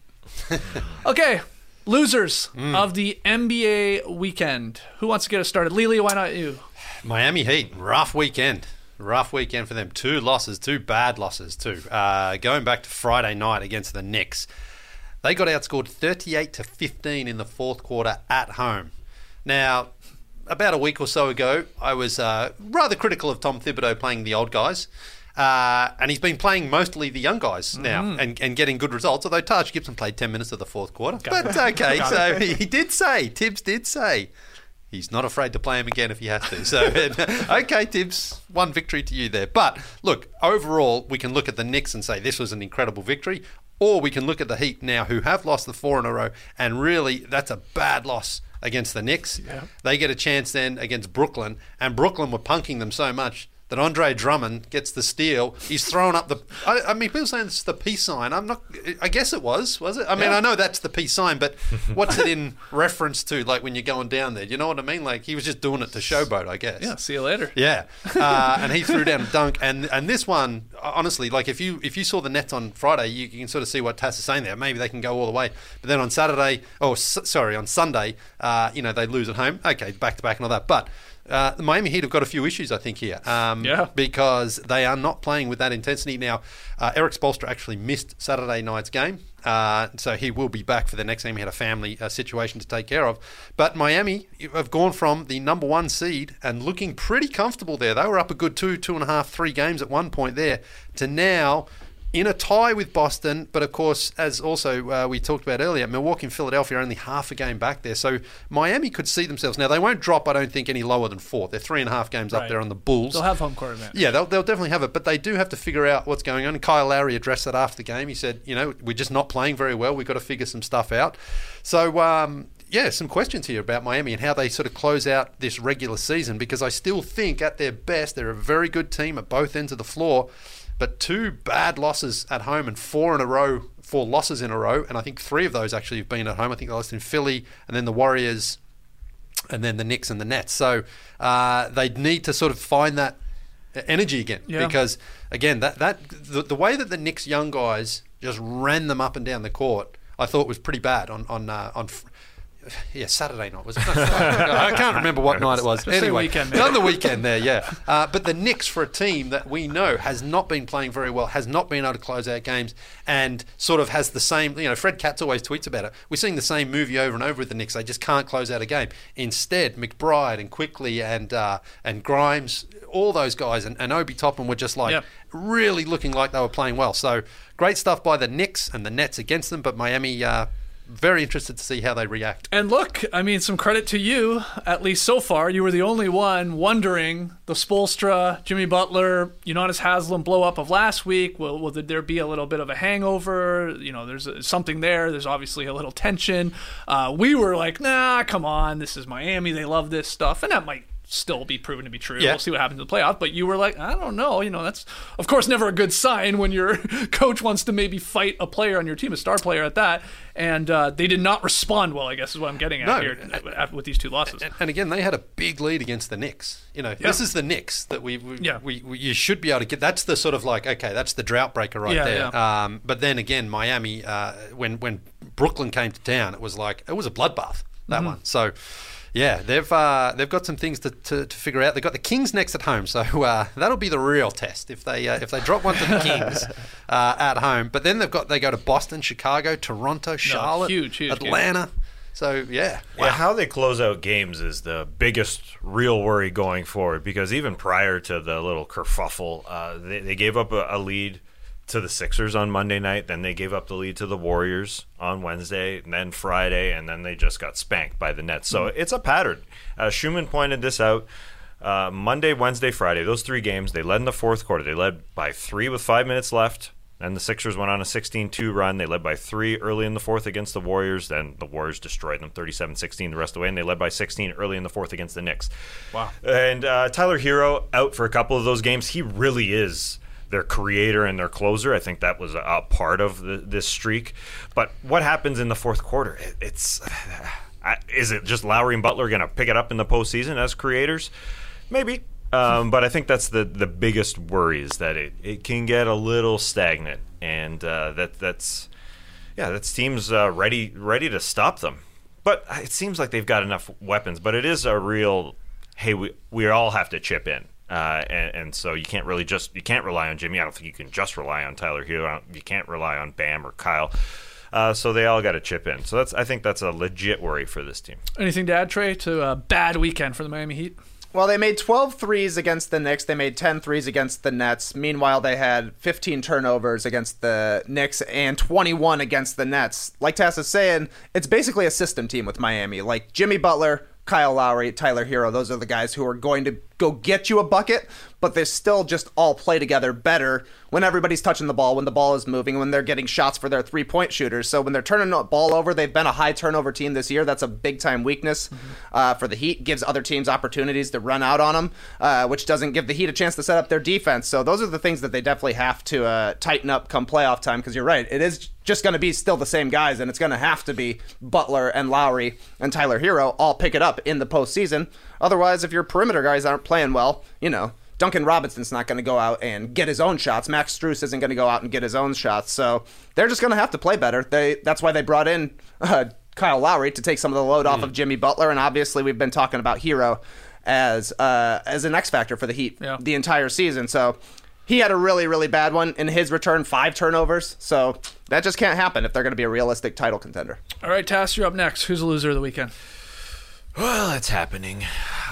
Okay. Losers of the NBA weekend. Who wants to get us started? Lily, why not you? Miami Heat, rough weekend. Rough weekend for them. 2 losses, 2 bad losses too. Going back to Friday night against the Knicks, they got outscored 38-15 in the fourth quarter at home. Now, about a week or so ago, I was rather critical of Tom Thibodeau playing the old guys. And he's been playing mostly the young guys now and getting good results, although Taj Gibson played 10 minutes of the fourth quarter. But okay, so he did say, Tibbs did say, he's not afraid to play him again if he has to. So, okay, Tibbs, 1 victory to you there. But look, overall, we can look at the Knicks and say this was an incredible victory, or we can look at the Heat now who have lost the 4 in a row, and really that's a bad loss against the Knicks. Yeah. They get a chance then against Brooklyn, and Brooklyn were punking them so much that Andre Drummond gets the steal. He's thrown up the... I mean, people saying it's the peace sign. I guess it was it? I mean, I know that's the peace sign, but what's it in reference to, like, when you're going down there? You know what I mean? Like, he was just doing it to showboat, I guess. Yeah, see you later. Yeah. And he threw down a dunk. And this one, honestly, like, if you saw the Nets on Friday, you can sort of see what Tass is saying there. Maybe they can go all the way. But then on Sunday, they lose at home. Okay, back-to-back and all that. But... the Miami Heat have got a few issues, I think, here. Because they are not playing with that intensity. Now, Eric Spoelstra actually missed Saturday night's game, so he will be back for the next game. He had a family situation to take care of. But Miami have gone from the number 1 seed and looking pretty comfortable there. They were up a good 2.5, 3 games at one point there, to now in a tie with Boston, but of course, as also we talked about earlier, Milwaukee and Philadelphia are only half a game back there. So Miami could see themselves. Now, they won't drop, I don't think, any lower than 4. They're 3.5 games up there on the Bulls. They'll have home court advantage. Yeah, they'll definitely have it, but they do have to figure out what's going on. And Kyle Lowry addressed that after the game. He said, we're just not playing very well. We've got to figure some stuff out. So, some questions here about Miami and how they sort of close out this regular season, because I still think at their best, they're a very good team at both ends of the floor, but 2 bad losses at home and 4 losses in a row, and I think 3 of those actually have been at home. I think they lost in Philly and then the Warriors and then the Knicks and the Nets. So they need to sort of find that energy again, because, again, the way that the Knicks young guys just ran them up and down the court, I thought was pretty bad on Saturday night was it? I can't remember what night it was. Anyway, on the weekend there, but the Knicks, for a team that we know has not been playing very well, has not been able to close out games, and sort of has the same, Fred Katz always tweets about it. We're seeing the same movie over and over with the Knicks. They just can't close out a game. Instead, McBride and Quickly and Grimes, all those guys, and Obi Toppin were just really looking like they were playing well. So great stuff by the Knicks and the Nets against them, but Miami, very interested to see how they react. And look, some credit to you, at least so far. You were the only one wondering the Spoelstra, Jimmy Butler, Udonis Haslem blow up of last week. Will there be a little bit of a hangover? There's something there. There's obviously a little tension. We were like, nah, come on. This is Miami. They love this stuff. And that might still be proven to be true. We'll see what happens in the playoff. But you were like, I don't know. That's, of course, never a good sign when your coach wants to maybe fight a player on your team, a star player at that. And they did not respond well, I guess, is what I'm getting at here with these 2 losses. And again, they had a big lead against the Knicks. This is the Knicks that we you should be able to get. That's the sort of that's the drought breaker right there. Yeah. But then again, Miami, when Brooklyn came to town, it was a bloodbath, that one. So, yeah, they've got some things to figure out. They've got the Kings next at home, so that'll be the real test if they drop one to the Kings at home. But then they go to Boston, Chicago, Toronto, Charlotte, huge, Atlanta. Game. So how they close out games is the biggest real worry going forward, because even prior to the little kerfuffle, they gave up a lead to the Sixers on Monday night, then they gave up the lead to the Warriors on Wednesday, and then Friday, and then they just got spanked by the Nets. So it's a pattern. Schumann pointed this out. Monday, Wednesday, Friday, those 3 games, they led in the fourth quarter. They led by 3 with 5 minutes left. Then the Sixers went on a 16-2 run. They led by 3 early in the fourth against the Warriors. Then the Warriors destroyed them 37-16 the rest of the way, and they led by 16 early in the fourth against the Knicks. Wow. And Tyler Hero out for a couple of those games. He really is their creator and their closer. I think that was a part of this streak. But what happens in the fourth quarter? Is it just Lowry and Butler going to pick it up in the postseason as creators? Maybe. But I think that's the biggest worry, is that it can get a little stagnant, and that's teams ready to stop them. But it seems like they've got enough weapons. But it is a real, hey, we all have to chip in. And so you can't rely on Jimmy. I don't think you can just rely on Tyler Hero. You can't rely on Bam or Kyle. So they all got to chip in. So I think that's a legit worry for this team. Anything to add, Trey, to a bad weekend for the Miami Heat? Well, they made 12 threes against the Knicks. They made 10 threes against the Nets. Meanwhile, they had 15 turnovers against the Knicks and 21 against the Nets. Like Tass is saying, it's basically a system team with Miami. Like Jimmy Butler, Kyle Lowry, Tyler Hero, those are the guys who are going to go get you a bucket, but they still just all play together better when everybody's touching the ball, when the ball is moving, when they're getting shots for their three-point shooters. So when they're turning the ball over, they've been a high turnover team this year. That's a big-time weakness for the Heat. Gives other teams opportunities to run out on them, which doesn't give the Heat a chance to set up their defense. So those are the things that they definitely have to tighten up come playoff time, because you're right. It is just going to be still the same guys, and it's going to have to be Butler and Lowry and Tyler Hero all pick it up in the postseason. Otherwise, if your perimeter guys aren't playing well, Duncan Robinson's not going to go out and get his own shots. Max Strus isn't going to go out and get his own shots. So they're just going to have to play better. That's why they brought in Kyle Lowry to take some of the load off of Jimmy Butler. And obviously we've been talking about Hero as an X factor for the Heat the entire season. So he had a really, really bad one. In his return, 5 turnovers. So that just can't happen if they're going to be a realistic title contender. All right, Tass, you're up next. Who's the loser of the weekend? Well, it's happening.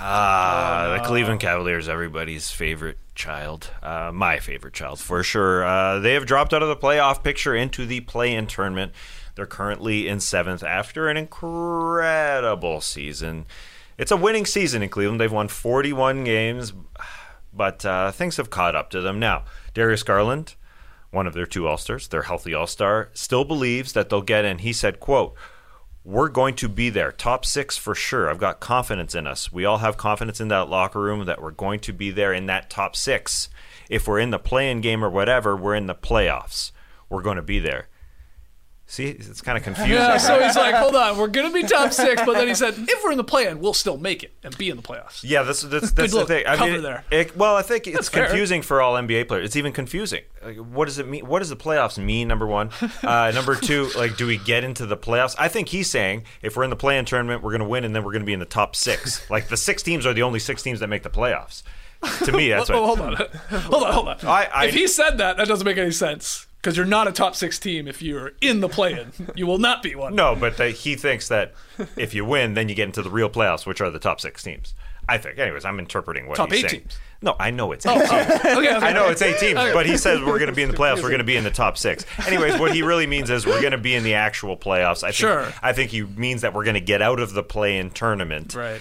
The Cleveland Cavaliers, everybody's favorite child. My favorite child, for sure. They have dropped out of the playoff picture into the play-in tournament. They're currently in 7th after an incredible season. It's a winning season in Cleveland. They've won 41 games, but things have caught up to them. Now, Darius Garland, one of their 2 All-Stars, their healthy All-Star, still believes that they'll get in. He said, quote, "We're going to be there. Top 6 for sure. I've got confidence in us. We all have confidence in that locker room that we're going to be there in that top 6. If we're in the play-in game or whatever, we're in the playoffs. We're going to be there." See, it's kind of confusing. Yeah, so he's like, hold on, we're going to be top 6, but then he said, if we're in the play-in, we'll still make it and be in the playoffs. Yeah, that's the thing. I mean, there. I think it's confusing for all NBA players. It's even confusing. Like, what does it mean? What does the playoffs mean, number one? Number two, like, do we get into the playoffs? I think he's saying if we're in the play-in tournament, we're going to win, and then we're going to be in the top 6. Like, the 6 teams are the only 6 teams that make the playoffs. To me, that's what. Hold on. If he said that doesn't make any sense. Because you're not a top 6 team if you're in the play-in. You will not be one. No, but he thinks that if you win, then you get into the real playoffs, which are the top 6 teams. I think. Anyways, I'm interpreting what top he's 8 saying. Teams. No, I know it's 8 teams. Okay. I know it's 8 teams, but he says we're going to be in the playoffs. We're going to be in the top 6. Anyways, what he really means is we're going to be in the actual playoffs. I think he means that we're going to get out of the play-in tournament. Right.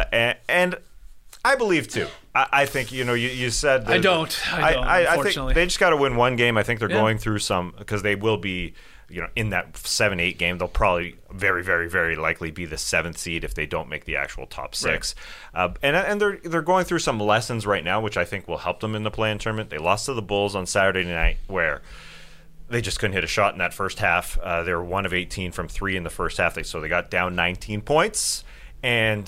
And I believe, too. I think, you said... I don't, unfortunately. I think they just got to win one game. I think they're going through some... Because they will be, in that 7-8 game, they'll probably very, very, very likely be the 7th seed if they don't make the actual top 6. Right. And they're going through some lessons right now, which I think will help them in the play-in tournament. They lost to the Bulls on Saturday night, where... they just couldn't hit a shot in that first half. They were 1 of 18 from 3 in the first half, so they got down 19 points. And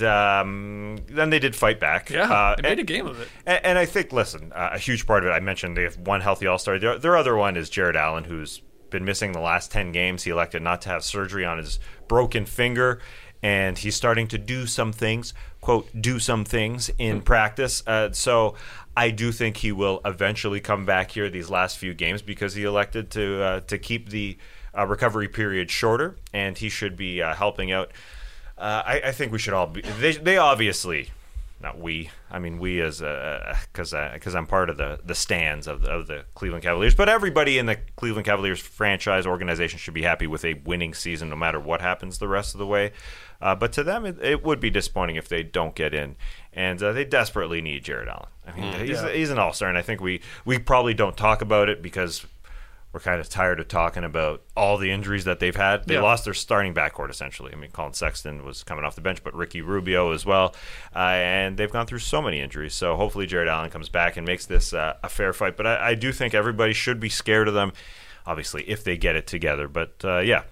then they did fight back. Yeah, they made a game of it. And I think, listen, a huge part of it, I mentioned they have one healthy All-Star. Their other one is Jared Allen, who's been missing the last 10 games. He elected not to have surgery on his broken finger, and he's starting to do some things, quote, do some things in practice. So I do think he will eventually come back here these last few games because he elected to keep the recovery period shorter, and he should be helping out. I think we should all be. They obviously, not we. I mean, we as because I'm part of the stands of the Cleveland Cavaliers. But everybody in the Cleveland Cavaliers franchise organization should be happy with a winning season, no matter what happens the rest of the way. But to them, it would be disappointing if they don't get in, and they desperately need Jared Allen. I mean, he's an all-star, and I think we probably don't talk about it because we're kind of tired of talking about all the injuries that they've had. They lost their starting backcourt, essentially. I mean, Colin Sexton was coming off the bench, but Ricky Rubio as well. And they've gone through so many injuries. So hopefully Jared Allen comes back and makes this a fair fight. But I do think everybody should be scared of them, obviously, if they get it together. But,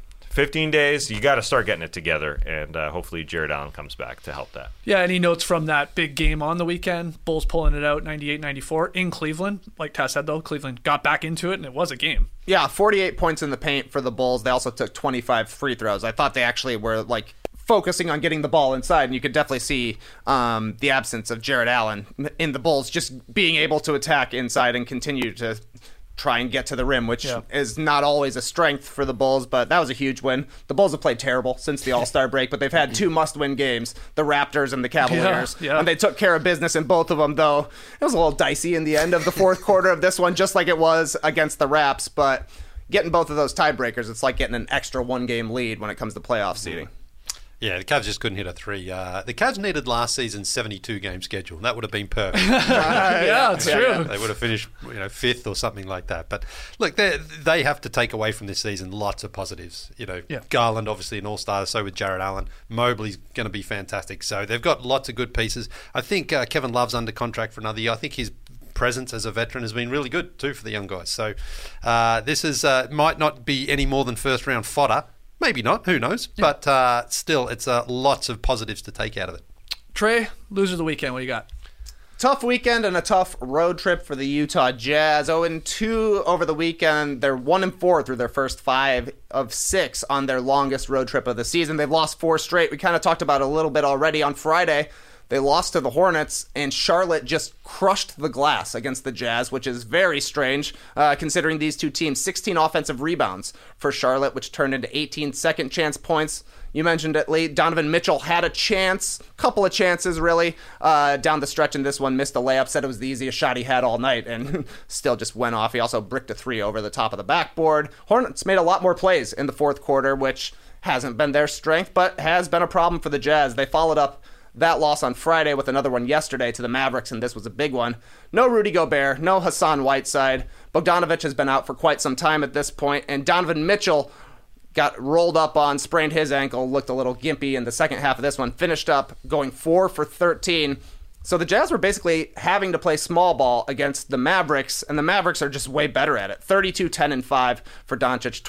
15 days, you got to start getting it together, and hopefully Jared Allen comes back to help that. Yeah, any notes from that big game on the weekend? Bulls pulling it out 98-94 in Cleveland. Like Taz said, though, Cleveland got back into it, and it was a game. Yeah, 48 points in the paint for the Bulls. They also took 25 free throws. I thought they actually were, focusing on getting the ball inside, and you could definitely see the absence of Jared Allen in the Bulls just being able to attack inside and continue to try and get to the rim, which is not always a strength for the Bulls, but that was a huge win. The Bulls have played terrible since the All-Star break, but they've had 2 must-win games, the Raptors and the Cavaliers, and they took care of business in both of them, though it was a little dicey in the end of the fourth quarter of this one, just like it was against the Raps, but getting both of those tiebreakers, it's like getting an extra 1-game lead when it comes to playoff seeding. Yeah, the Cavs just couldn't hit a 3. The Cavs needed last season's 72-game schedule. That would have been perfect. It's true. They would have finished 5th or something like that. But look, they have to take away from this season lots of positives. Garland, obviously an all-star, so with Jared Allen. Mobley's going to be fantastic. So they've got lots of good pieces. I think Kevin Love's under contract for another year. I think his presence as a veteran has been really good too for the young guys. So this is might not be any more than first-round fodder. Maybe not, who knows? Yeah. But still, it's lots of positives to take out of it. Trey, loser of the weekend, what do you got? Tough weekend and a tough road trip for the Utah Jazz. 0-2 over the weekend. They're 1-4 through their first 5 of 6 on their longest road trip of the season. They've lost 4 straight. We kind of talked about it a little bit already on Friday. They lost to the Hornets, and Charlotte just crushed the glass against the Jazz, which is very strange considering these two teams. 16 offensive rebounds for Charlotte, which turned into 18 second chance points. You mentioned it, Lee. Donovan Mitchell had a chance, couple of chances really, down the stretch in this one. Missed a layup, said it was the easiest shot he had all night, and still just went off. He also bricked a three over the top of the backboard. Hornets made a lot more plays in the fourth quarter, which hasn't been their strength, but has been a problem for the Jazz. They followed up that loss on Friday with another one yesterday to the Mavericks, and this was a big one. No Rudy Gobert, no Hassan Whiteside. Bogdanovic has been out for quite some time at this point, and Donovan Mitchell got rolled up on, sprained his ankle, looked a little gimpy in the second half of this one, finished up going 4 for 13. So the Jazz were basically having to play small ball against the Mavericks, and the Mavericks are just way better at it. 32-10-5 for Doncic,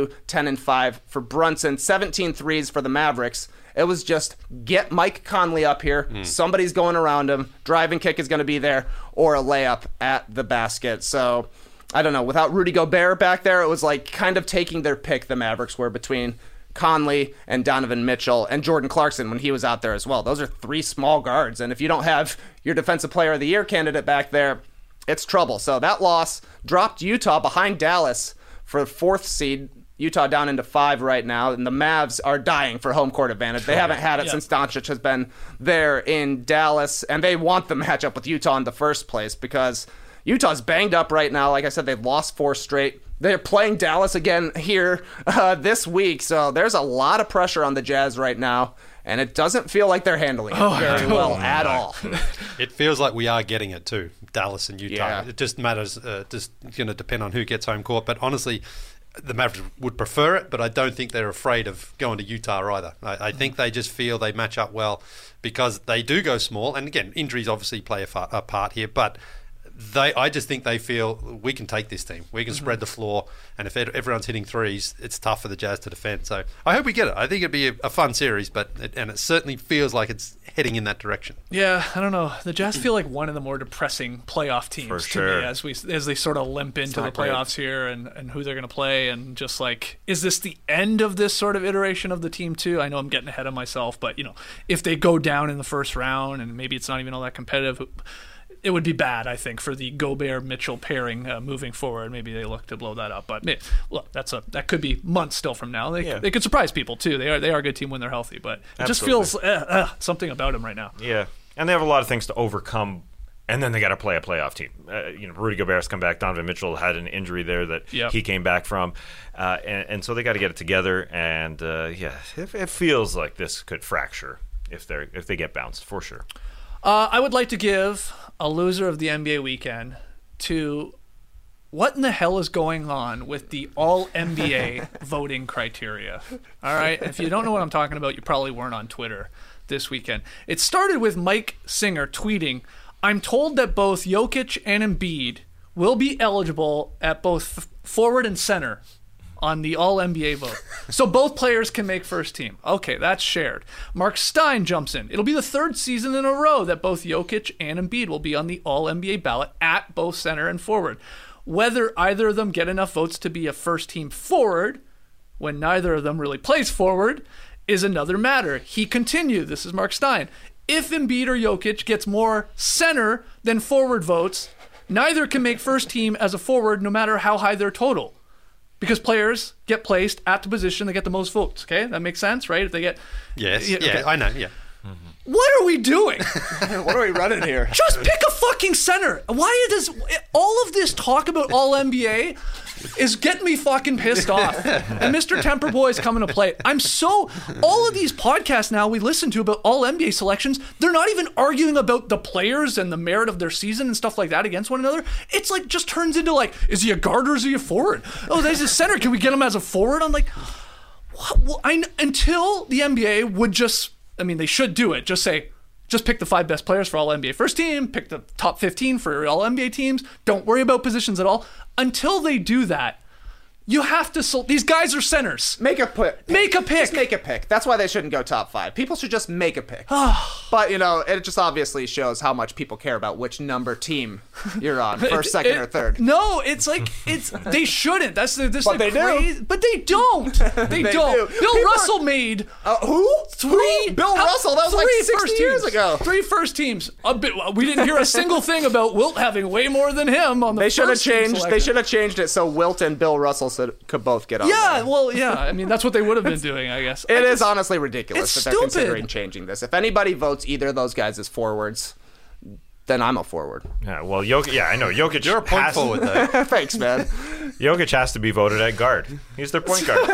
22-10-5 for Brunson, 17 threes for the Mavericks. It was just get Mike Conley up here, somebody's going around him, driving kick is going to be there, or a layup at the basket. So I don't know, without Rudy Gobert back there, it was like kind of taking their pick, the Mavericks were, between Conley and Donovan Mitchell and Jordan Clarkson when he was out there as well. Those are three small guards, and if you don't have your Defensive Player of the Year candidate back there, it's trouble. So that loss dropped Utah behind Dallas for the 4th seed. Utah down into 5 right now, and the Mavs are dying for home court advantage. They haven't had it since Doncic has been there in Dallas, and they want the matchup with Utah in the first place because Utah's banged up right now. Like I said, they've lost 4 straight. They're playing Dallas again here this week, so there's a lot of pressure on the Jazz right now, and it doesn't feel like they're handling it very well at all. It feels like we are getting it too, Dallas and Utah. Yeah. It just matters, just going to depend on who gets home court, but honestly, the Mavericks would prefer it, but I don't think they're afraid of going to Utah either. I think they just feel they match up well because they do go small, and again, injuries obviously play a part here, but I just think they feel we can take this team. We can spread the floor, and if everyone's hitting threes, it's tough for the Jazz to defend. So I hope we get it. I think it'd be a fun series, and it certainly feels like it's heading in that direction. Yeah, I don't know. The Jazz feel like one of the more depressing playoff teams to me as they sort of limp into the playoffs here and who they're going to play, and just like, is this the end of this sort of iteration of the team too? I know I'm getting ahead of myself, but if they go down in the first round and maybe it's not even all that competitive, it would be bad, I think, for the Gobert-Mitchell pairing moving forward. Maybe they look to blow that up, but look, that could be months still from now. They could surprise people too. They are a good team when they're healthy, but it just feels something about them right now. Yeah, and they have a lot of things to overcome, and then they got to play a playoff team. Rudy Gobert's come back. Donovan Mitchell had an injury there that he came back from, and so they got to get it together. And it feels like this could fracture if they get bounced for sure. I would like to give a loser of the NBA weekend to what in the hell is going on with the All-NBA voting criteria. All right? If you don't know what I'm talking about, you probably weren't on Twitter this weekend. It started with Mike Singer tweeting, "I'm told that both Jokic and Embiid will be eligible at both forward and center on the All-NBA vote. So both players can make first team." Okay, that's shared. Mark Stein jumps in. "It'll be the 3rd season in a row that both Jokic and Embiid will be on the All-NBA ballot at both center and forward. Whether either of them get enough votes to be a first team forward, when neither of them really plays forward, is another matter." He continued, this is Mark Stein, "If Embiid or Jokic gets more center than forward votes, neither can make first team as a forward no matter how high their total. Because players get placed at the position they get the most votes. Okay, that makes sense, right? If they get I know. Yeah. What are we doing? What are we running here? Just pick a fucking center. Why does all of this talk about All-NBA is getting me fucking pissed off? And Mr. Temper Boy is coming to play. All of these podcasts now we listen to about All-NBA selections, they're not even arguing about the players and the merit of their season and stuff like that against one another. It's like just turns into like, is he a guard or is he a forward? Oh, there's a center. Can we get him as a forward? I'm like, what? Well, until the NBA would just, they should do it. Just pick the 5 best players for All-NBA first team, pick the top 15 for All-NBA teams, don't worry about positions at all. Until they do that, You have to. These guys are centers. Make a pick. Make a pick. Just make a pick. That's why they shouldn't go top 5. People should just make a pick. But, it just obviously shows how much people care about which number team you're on, first, second, or third. No, it's they shouldn't. But they do. But they don't. They don't. do. Bill Russell made who? Bill Russell? That was like 60 years ago. 3 first teams. We didn't hear a single thing about Wilt having way more than him on the They should have first team changed. selection. They should have changed it so Wilt and Bill Russell could both get on. Yeah, there. well, yeah. I mean, that's what they would have been doing, I guess. It is honestly ridiculous that it's they're stupid. considering changing this. If anybody votes either of those guys as forwards, then I'm a forward. Yeah, well, Jokic. Yeah, I know Jokic. You're a point forward, though. Thanks, man. Jokic has to be voted at guard. He's their point guard.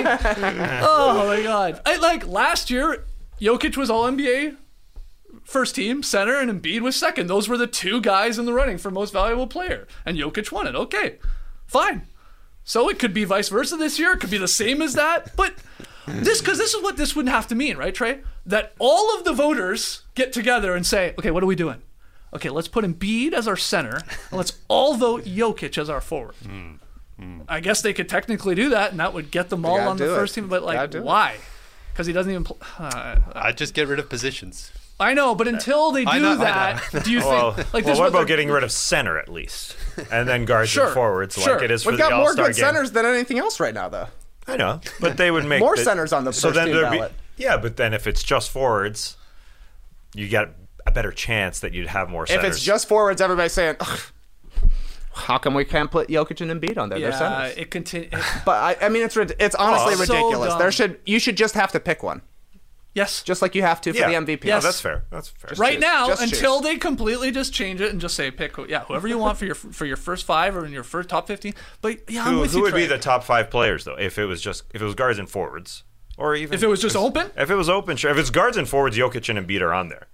Oh my god! Last year, Jokic was All NBA first team center, and Embiid was second. Those were the 2 guys in the running for most valuable player, and Jokic won it. Okay, fine. So it could be vice versa this year. It could be the same as that. But this is what this would have to mean, right, Trey? That all of the voters get together and say, okay, what are we doing? Okay, let's put Embiid as our center, and let's all vote Jokic as our forward. I guess they could technically do that, and that would get them all on the first team. But why? Because he doesn't even. I'd just get rid of positions. I know, but until they do that, do you think? What about getting rid of center at least, and then guards and forwards like it is for We've the got All-Star more good game? centers than anything else right now, though. I know, but they would make more centers on the first team ballot. Yeah, but then if it's just forwards, you get a better chance that you'd have more centers. If it's just forwards, everybody's saying, how come we can't put Jokic and Embiid on there? They're centers. It continues. But I mean, it's honestly ridiculous. You should just have to pick one. Yes. Just like you have to for the MVP. Yes. Oh, that's fair. That's fair. Until they completely just change it and just say pick whoever you want for your first 5 or in your first top 15. But I'm with you, who would Trey. be the top 5 players though? If it was guards and forwards, or even if it was just open. If it was open, sure. If it's guards and forwards, Jokic and Embiid are on there.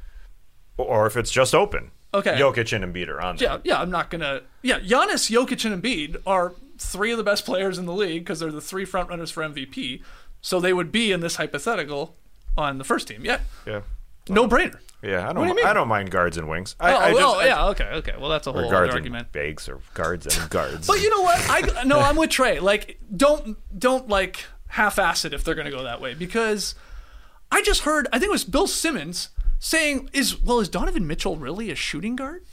Or if it's just open, Jokic and Embiid are on there. Yeah. I'm not gonna. Yeah, Giannis, Jokic, and Embiid are 3 of the best players in the league because they're the 3 front runners for MVP. So they would be in this hypothetical on the first team. Yeah. No brainer. Yeah, What do you mean? I don't mind guards and wings. Okay. Well, that's a whole other argument. Bigs or guards and guards. But you know what? I'm with Trey. Don't half-ass it if they're going to go that way, because I just heard, I think it was Bill Simmons saying, is Donovan Mitchell really a shooting guard?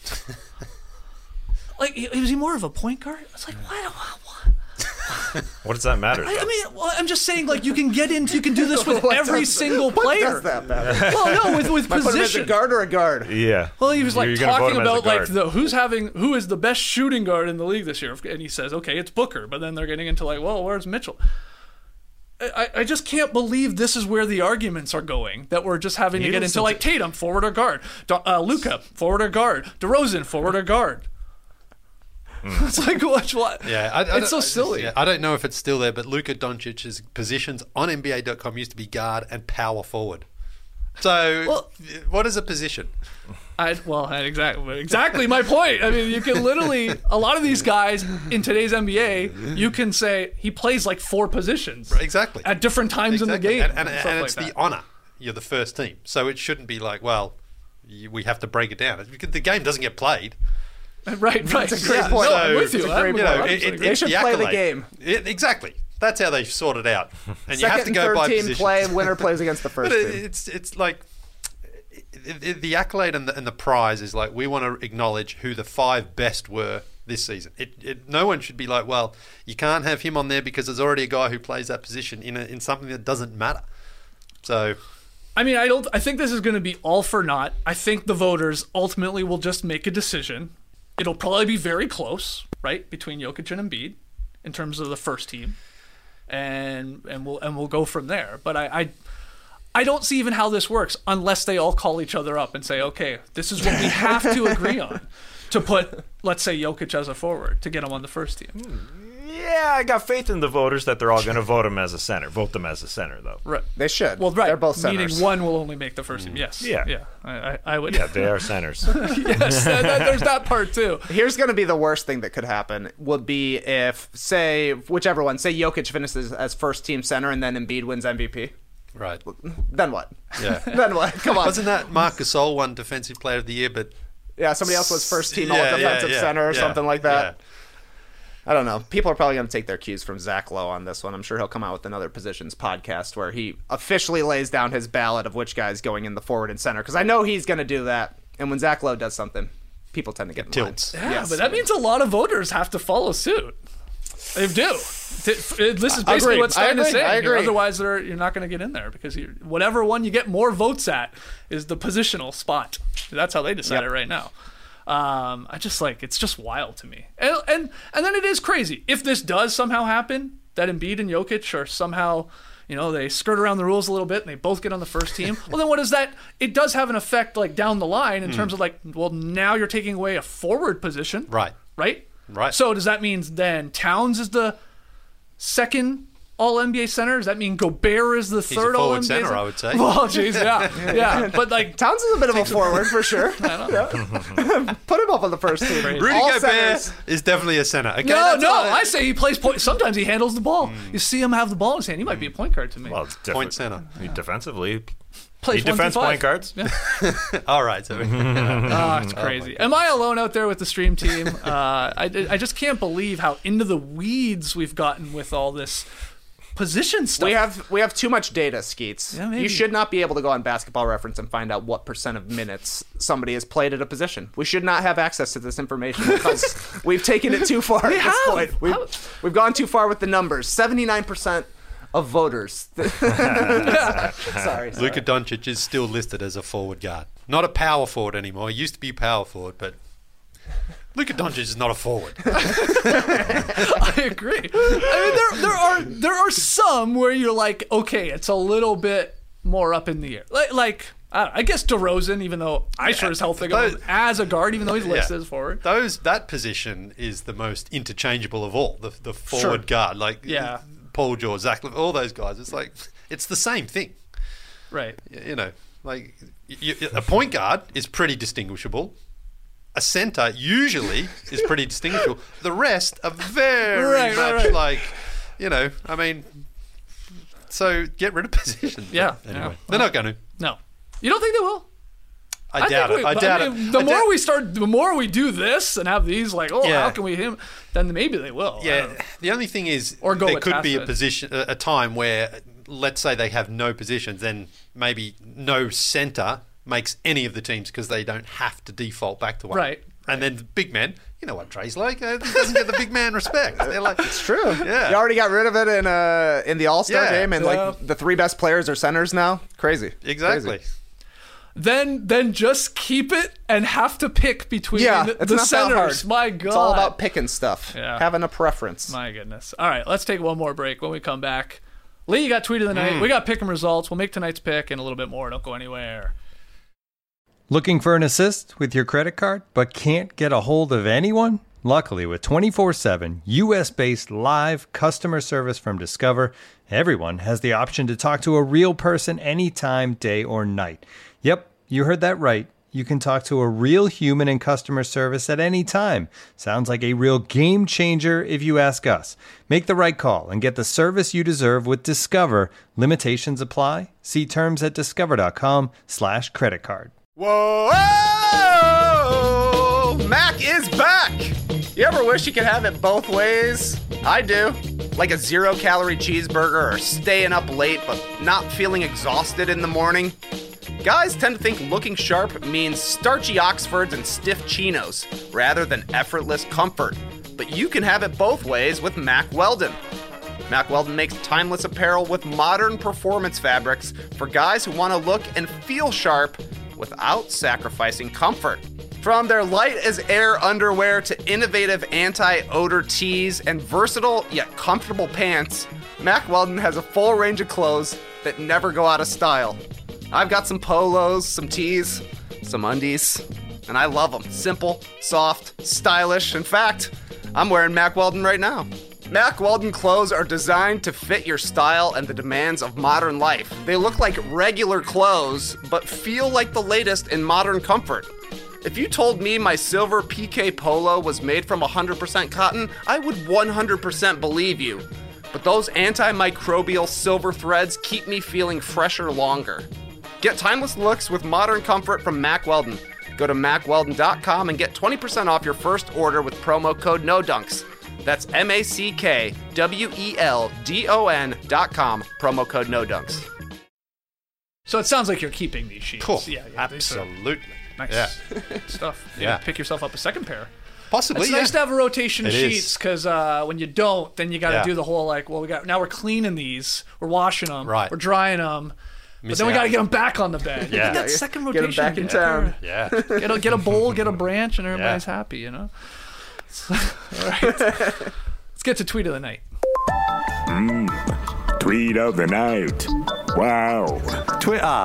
Is he more of a point guard? It's like, what? What does that matter? I'm just saying, you can do this with every single player. What does that matter? Well, no, with position. Put him as a guard or a guard? Yeah. Well, he was talking about who is the best shooting guard in the league this year, and he says, okay, it's Booker, but then they're getting into where's Mitchell? I just can't believe this is where the arguments are going, that we're just having to get into Tatum, forward or guard, Luka, forward or guard, DeRozan, forward or guard. It's what? Yeah, it's so silly. I don't know if it's still there, but Luka Doncic's positions on NBA.com used to be guard and power forward. So, what is a position? Exactly my point. I mean, you can literally, a lot of these guys in today's NBA, you can say he plays 4 positions. Exactly. At different times in the game. And it's the honor. You're the first team. So it shouldn't be we have to break it down. Because the game doesn't get played. Right. That's a great point. I'm with you. They should play the game. Exactly. That's how they sort it out. And Second you have to go and by third team positions. play, and winner plays against the first team. It's like the accolade and the prize is we want to acknowledge who the 5 best were this season. No one should be you can't have him on there because there's already a guy who plays that position in something that doesn't matter. So, I mean, I think this is going to be all for naught. I think the voters ultimately will just make a decision. It'll probably be very close, right, between Jokic and Embiid in terms of the first team, and we'll go from there. But I don't see even how this works unless they all call each other up and say, okay, this is what we have to agree on to put, let's say, Jokic as a forward to get him on the first team. Yeah, I got faith in the voters that they're all going to vote them as a center, though. Right. They should. Well, right. They're both centers. Meaning one will only make the first team. Yes. Yeah. I would. Yeah, they are centers. Yes, there's that part too. Here's going to be the worst thing that could happen would be if, say, whichever one, say Jokic finishes as first team center and then Embiid wins MVP. Right. Then what? Yeah. Then what? Come on. Wasn't that Marc Gasol won Defensive Player of the Year, but... Yeah, somebody else was first team all defensive center or something like that. I don't know. People are probably going to take their cues from Zach Lowe on this one. I'm sure he'll come out with another positions podcast where he officially lays down his ballot of which guy's going in the forward and center, because I know he's going to do that. And when Zach Lowe does something, people tend to get tilts. Yeah, but that means a lot of voters have to follow suit. They do. This is basically what Stein is saying. I agree. Otherwise, you're not going to get in there because whatever one you get more votes at is the positional spot. That's how they decide it right now. It's just wild to me. And then it is crazy. If this does somehow happen, that Embiid and Jokic are somehow, they skirt around the rules a little bit and they both get on the first team. Well, then what is that? It does have an effect like down the line in terms of now you're taking away a forward position. Right. Right? Right. So does that mean then Towns is the second All-NBA center? Does that mean Gobert is the third All-NBA center, I would say. Well, jeez, yeah. But Towns is a bit of a forward for sure. I don't know. Put him up on the first team. Rudy Gobert is definitely a center. Okay, I say he plays point. Sometimes he handles the ball. You see him have the ball in his hand. He might be a point guard to me. Well, it's point center. Defensively. Plays defense point guards. Yeah. All right. So. It's crazy. Am I alone out there with the stream team? I just can't believe how into the weeds we've gotten with all this position stuff. We have too much data, Skeets. Yeah, maybe. You should not be able to go on Basketball Reference and find out what % of minutes somebody has played at a position. We should not have access to this information because we've taken it too far at this point. We've gone too far with the numbers. 79% of voters. Sorry. Luka Doncic is still listed as a forward guard. Not a power forward anymore. He used to be power forward, but Luka Doncic is not a forward. I agree. I mean, there are some where you're like, okay, it's a little bit more up in the air. I guess DeRozan, even though I sure as hell think of him as a guard, even though he's listed as forward. That position is the most interchangeable of all. The forward guard, Paul George, Zach, all those guys. It's the same thing, right? A point guard is pretty distinguishable. A center usually is pretty distinguishable. The rest are very much I mean, so get rid of positions. Yeah. Anyway, they're not going to. No. You don't think they will? I doubt it. The more we do this and have these how can we him? Then maybe they will. Yeah. The only thing is, there could be a time where, let's say they have no positions, then maybe no center makes any of the teams because they don't have to default back to one. Right. And then big men, you know what Trey's like. He doesn't get the big man respect. They're like, it's true. Yeah. You already got rid of it in the All-Star game, and the three best players are centers now. Crazy. Exactly. Crazy. Then just keep it and have to pick between the centers. My God. It's all about picking stuff. Yeah. Having a preference. My goodness. All right, let's take one more break. When we come back, Lee, you got tweet of the night. We got pick 'em results. We'll make tonight's pick and a little bit more. Don't go anywhere. Looking for an assist with your credit card but can't get a hold of anyone? Luckily, with 24/7 U.S.-based live customer service from Discover, everyone has the option to talk to a real person anytime, day or night. Yep, you heard that right. You can talk to a real human in customer service at any time. Sounds like a real game changer if you ask us. Make the right call and get the service you deserve with Discover. Limitations apply. See terms at discover.com/creditcard. Whoa! Mac is back! You ever wish you could have it both ways? I do. Like a 0-calorie cheeseburger or staying up late but not feeling exhausted in the morning. Guys tend to think looking sharp means starchy Oxfords and stiff chinos, rather than effortless comfort. But you can have it both ways with Mack Weldon. Mack Weldon makes timeless apparel with modern performance fabrics for guys who want to look and feel sharp without sacrificing comfort. From their light-as-air underwear to innovative anti-odor tees and versatile yet comfortable pants, Mack Weldon has a full range of clothes that never go out of style. I've got some polos, some tees, some undies, and I love them. Simple, soft, stylish. In fact, I'm wearing Mack Weldon right now. Mack Weldon clothes are designed to fit your style and the demands of modern life. They look like regular clothes, but feel like the latest in modern comfort. If you told me my silver PK polo was made from 100% cotton, I would 100% believe you. But those antimicrobial silver threads keep me feeling fresher longer. Get timeless looks with modern comfort from Mack Weldon. Go to MackWeldon.com and get 20% off your first order with promo code NODUNKS. That's MACKWELDON.com, promo code NODUNKS. So it sounds like you're keeping these sheets. Cool. Yeah, Absolutely. Nice stuff. Yeah. Pick yourself up a second pair. Possibly. It's nice to have a rotation of It sheets because when you don't, then you got to do the whole now we're cleaning these, we're washing them, we're drying them, but then we got to get them back on the bed. Yeah. Get that second rotation. Get them back in town. Yeah. Get a bowl, get a branch, and everybody's happy. You know. All right. Let's get to tweet of the night. Tweet of the night. Wow. Twitter.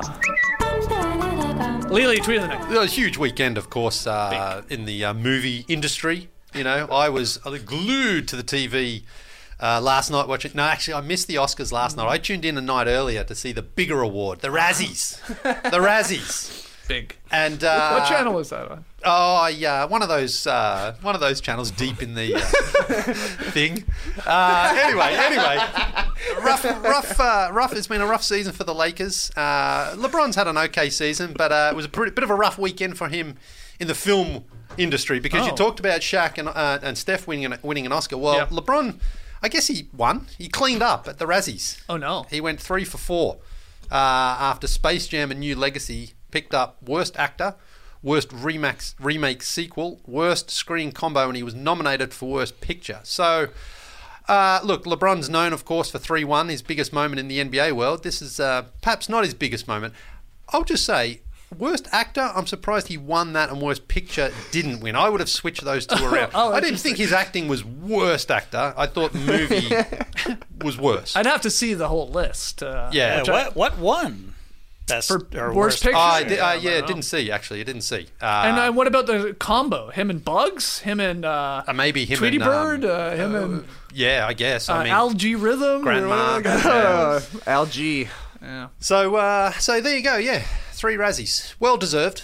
Lily, tweet of the night. A huge weekend, of course, in the movie industry. You know, I was glued to the TV last night watching. No, actually, I missed the Oscars last night. I tuned in a night earlier to see the bigger award, the Razzies. The Razzies. Big. And what channel was that on? Oh, yeah, one of those channels deep in the thing. Anyway, rough. It's been a rough season for the Lakers. LeBron's had an okay season, but it was a bit of a rough weekend for him in the film industry because you talked about Shaq and Steph winning an Oscar. Well, LeBron, I guess he won. He cleaned up at the Razzies. Oh no, he went 3 for 4 after Space Jam: A New Legacy picked up Worst Actor, Worst Remake Sequel, Worst Screen Combo, and he was nominated for Worst Picture. So, look, LeBron's known, of course, for 3-1, his biggest moment in the NBA world. This is perhaps not his biggest moment. I'll just say, Worst Actor, I'm surprised he won that, and Worst Picture didn't win. I would have switched those two around. I didn't think his acting was Worst Actor. I thought movie was worse. I'd have to see the whole list. What won? Best for or worst picture? Didn't see, actually. I didn't see. And what about the combo? Him and Bugs? Him and maybe him Tweety and Bird? Him and yeah, I guess. I mean, Algae Rhythm? Grandma. Algae. Yeah. So there you go. Yeah, 3 Razzies. Well deserved.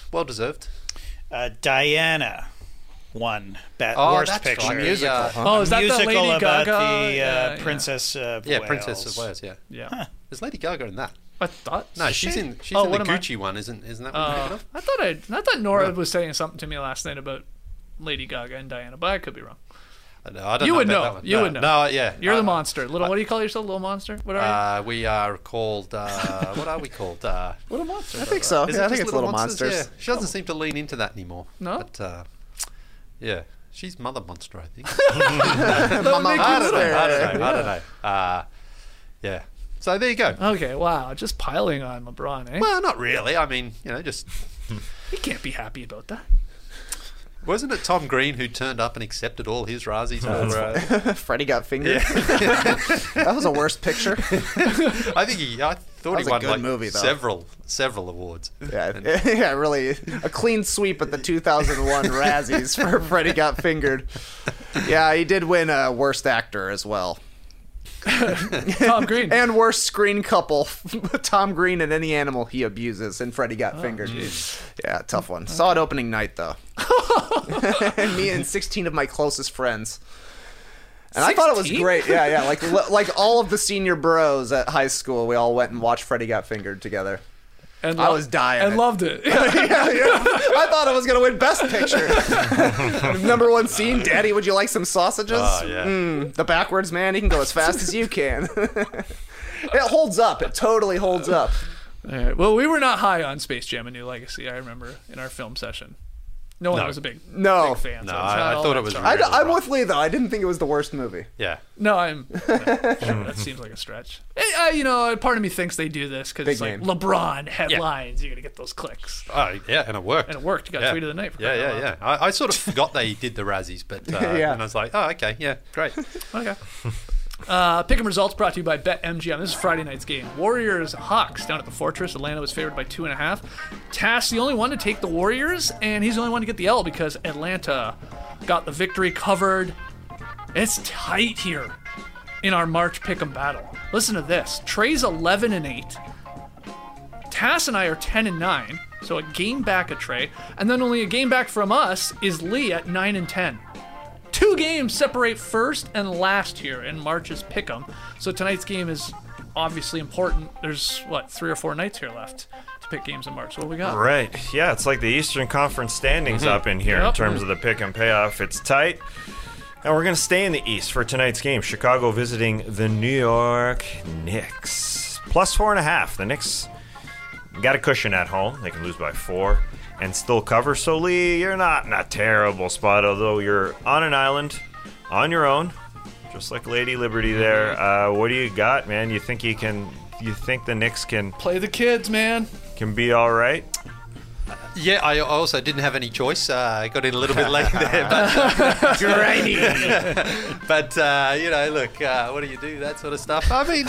Diana won Worst Picture. Right. Musical. Oh, is that musical the Lady about Gaga? the Princess of Wales. Yeah, Princess of Wales. Yeah. Huh. Is Lady Gaga in that? I thought. No, she's in the Gucci one, isn't that what I thought Nora was saying something to me last night about Lady Gaga and Diana, but I could be wrong. I don't you know would about know. That one. You would know. No, yeah. You're the monster. What do you call yourself? Little monster? What are you? We are called. What are we called? Little monsters. I think so. Is I think it's Little Monsters. Yeah. She doesn't seem to lean into that anymore. No. But yeah, she's Mother Monster, I think. I don't know. Yeah. So there you go. Okay, wow. Just piling on LeBron, eh? Well, not really. I mean, just... He can't be happy about that. Wasn't it Tom Green who turned up and accepted all his Razzies? Freddie got fingered. Yeah. That was a worst picture. I thought he won good movie, though. several awards. Yeah, really. A clean sweep at the 2001 Razzies for Freddie Got Fingered. Yeah, he did win Worst Actor as well. Tom Green. And worst screen couple. Tom Green and any animal he abuses, and Freddie Got Fingered. Yeah, tough one. Saw it opening night, though. Me and 16 of my closest friends. And 16? I thought it was great. Yeah. Like all of the senior bros at high school, we all went and watched Freddie Got Fingered together. And I was dying. And loved it. Yeah. I thought I was going to win Best Picture. Number one scene, Daddy, would you like some sausages? The backwards man, he can go as fast as you can. It holds up. It totally holds up. All right. Well, we were not high on Space Jam: A New Legacy, I remember, in our film session. No one was a big fan. No, so I thought it was really I'm with Lee, though. I didn't think it was the worst movie. Yeah. No, that seems like a stretch. Part of me thinks they do this because it's like LeBron headlines. You're going to get those clicks. Oh, yeah, and it worked. You got tweet of the night. Yeah. I sort of forgot they did the Razzies, but and I was like, oh, okay, yeah, great. Okay. Pick'em results brought to you by BetMGM. This is Friday night's game. Warriors-Hawks down at the Fortress. Atlanta was favored by 2.5. Tass the only one to take the Warriors, and he's the only one to get the L because Atlanta got the victory covered. It's tight here in our March Pick'em battle. Listen to this. Trey's 11-8. Tass and I are 10-9, so a game back of Trey, and then only a game back from us is Lee at 9-10. 2 games separate first and last here in March's Pick'em. So tonight's game is obviously important. There's, 3 or 4 nights here left to pick games in March. What do we got? Right. Yeah, it's like the Eastern Conference standings up in here in terms of the Pick'em payoff. It's tight. And we're going to stay in the East for tonight's game. Chicago visiting the New York Knicks. Plus 4.5. The Knicks got a cushion at home. They can lose by 4 and still cover. So, Lee, you're not in a terrible spot, although you're on an island on your own, just like Lady Liberty there. What do you got, man? You think the Knicks can play the kids, man? Can be all right? Yeah, I also didn't have any choice. I got in a little bit late there. But, Grainy. But look, what do you do? That sort of stuff. I mean,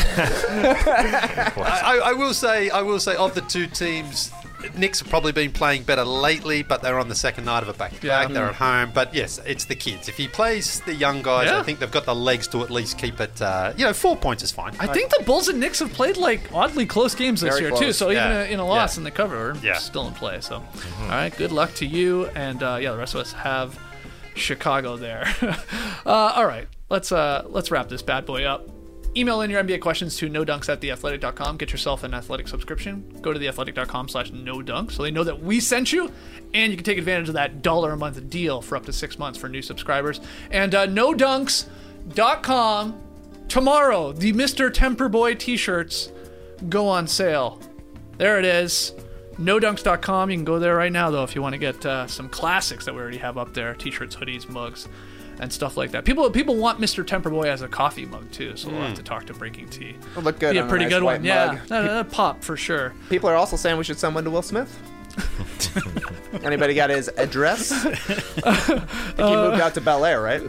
I will say, of the two teams, Knicks have probably been playing better lately, but they're on the second night of a back-to-back. They're at home. But yes, it's the kids. If he plays the young guys, I think they've got the legs to at least keep it. 4 points is fine. I think the Bulls and Knicks have played oddly close games this year too. So even in a loss in the cover, we're still in play. So, all right, good luck to you, and the rest of us have Chicago there. All right, let's wrap this bad boy up. Email in your NBA questions to nodunks@theathletic.com. Get yourself an Athletic subscription. Go to theathletic.com/nodunks so they know that we sent you, and you can take advantage of that $1 a month deal for up to 6 months for new subscribers. And nodunks.com. Tomorrow, the Mr. Temper Boy t-shirts go on sale. There it is. nodunks.com. You can go there right now, though, if you want to get some classics that we already have up there. T-shirts, hoodies, mugs, and stuff like that. People want Mr. Temper Boy as a coffee mug too, so we'll have to talk to Breaking Tea. It'll look good. Be a on pretty a nice good one. mug. Yeah, that'd pop for sure. People are also saying we should send one to Will Smith. Anybody got his address? I think he moved out to Bel Air, right?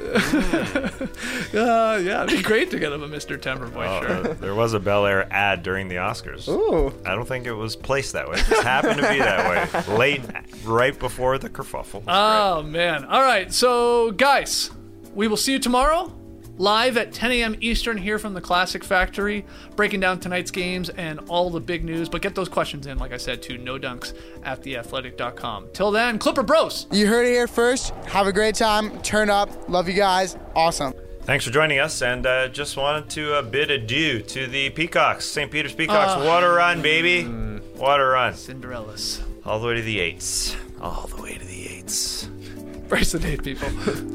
Yeah, it'd be great to get him a Mr. Temper Boy shirt. There was a Bel Air ad during the Oscars. Ooh. I don't think it was placed that way. It just happened to be that way. Late, right before the kerfuffle. Oh, man. All right, so, guys, we will see you tomorrow. Live at 10 a.m. Eastern here from the Classic Factory, breaking down tonight's games and all the big news. But get those questions in, like I said, to nodunks@theathletic.com. Till then, Clipper Bros. You heard it here first. Have a great time. Turn up. Love you guys. Awesome. Thanks for joining us, and just wanted to bid adieu to the Peacocks. St. Peter's Peacocks. What a run, baby. What a run. Cinderellas. All the way to the 8s. All the way to the 8s. Brace the date, people.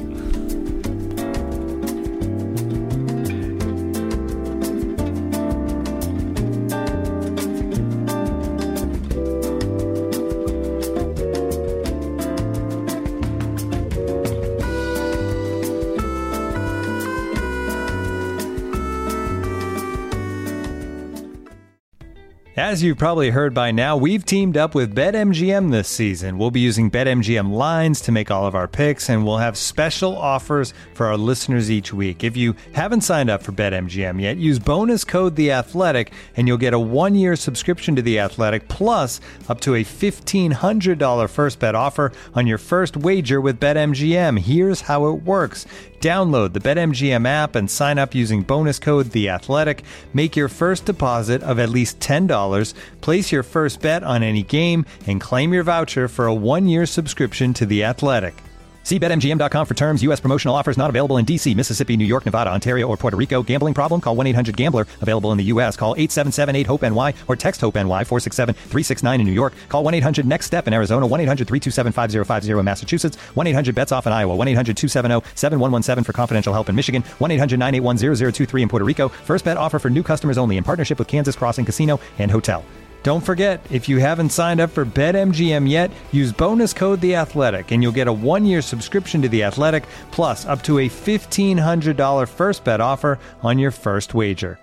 As you've probably heard by now, we've teamed up with BetMGM this season. We'll be using BetMGM lines to make all of our picks, and we'll have special offers for our listeners each week. If you haven't signed up for BetMGM yet, use bonus code THEATHLETIC, and you'll get a 1-year subscription to The Athletic, plus up to a $1,500 first bet offer on your first wager with BetMGM. Here's how it works. Download the BetMGM app and sign up using bonus code THEATHLETIC. Make your first deposit of at least $10. Place your first bet on any game and claim your voucher for a 1-year subscription to The Athletic. See BetMGM.com for terms. U.S. promotional offers not available in D.C., Mississippi, New York, Nevada, Ontario, or Puerto Rico. Gambling problem? Call 1-800-GAMBLER. Available in the U.S. Call 877-8-HOPE-NY or text HOPE-NY 467-369 in New York. Call 1-800-NEXT-STEP in Arizona. 1-800-327-5050 in Massachusetts. 1-800-BETS-OFF in Iowa. 1-800-270-7117 for confidential help in Michigan. 1-800-981-0023 in Puerto Rico. First bet offer for new customers only in partnership with Kansas Crossing Casino and Hotel. Don't forget, if you haven't signed up for BetMGM yet, use bonus code THEATHLETIC, and you'll get a 1-year subscription to The Athletic, plus up to a $1,500 first bet offer on your first wager.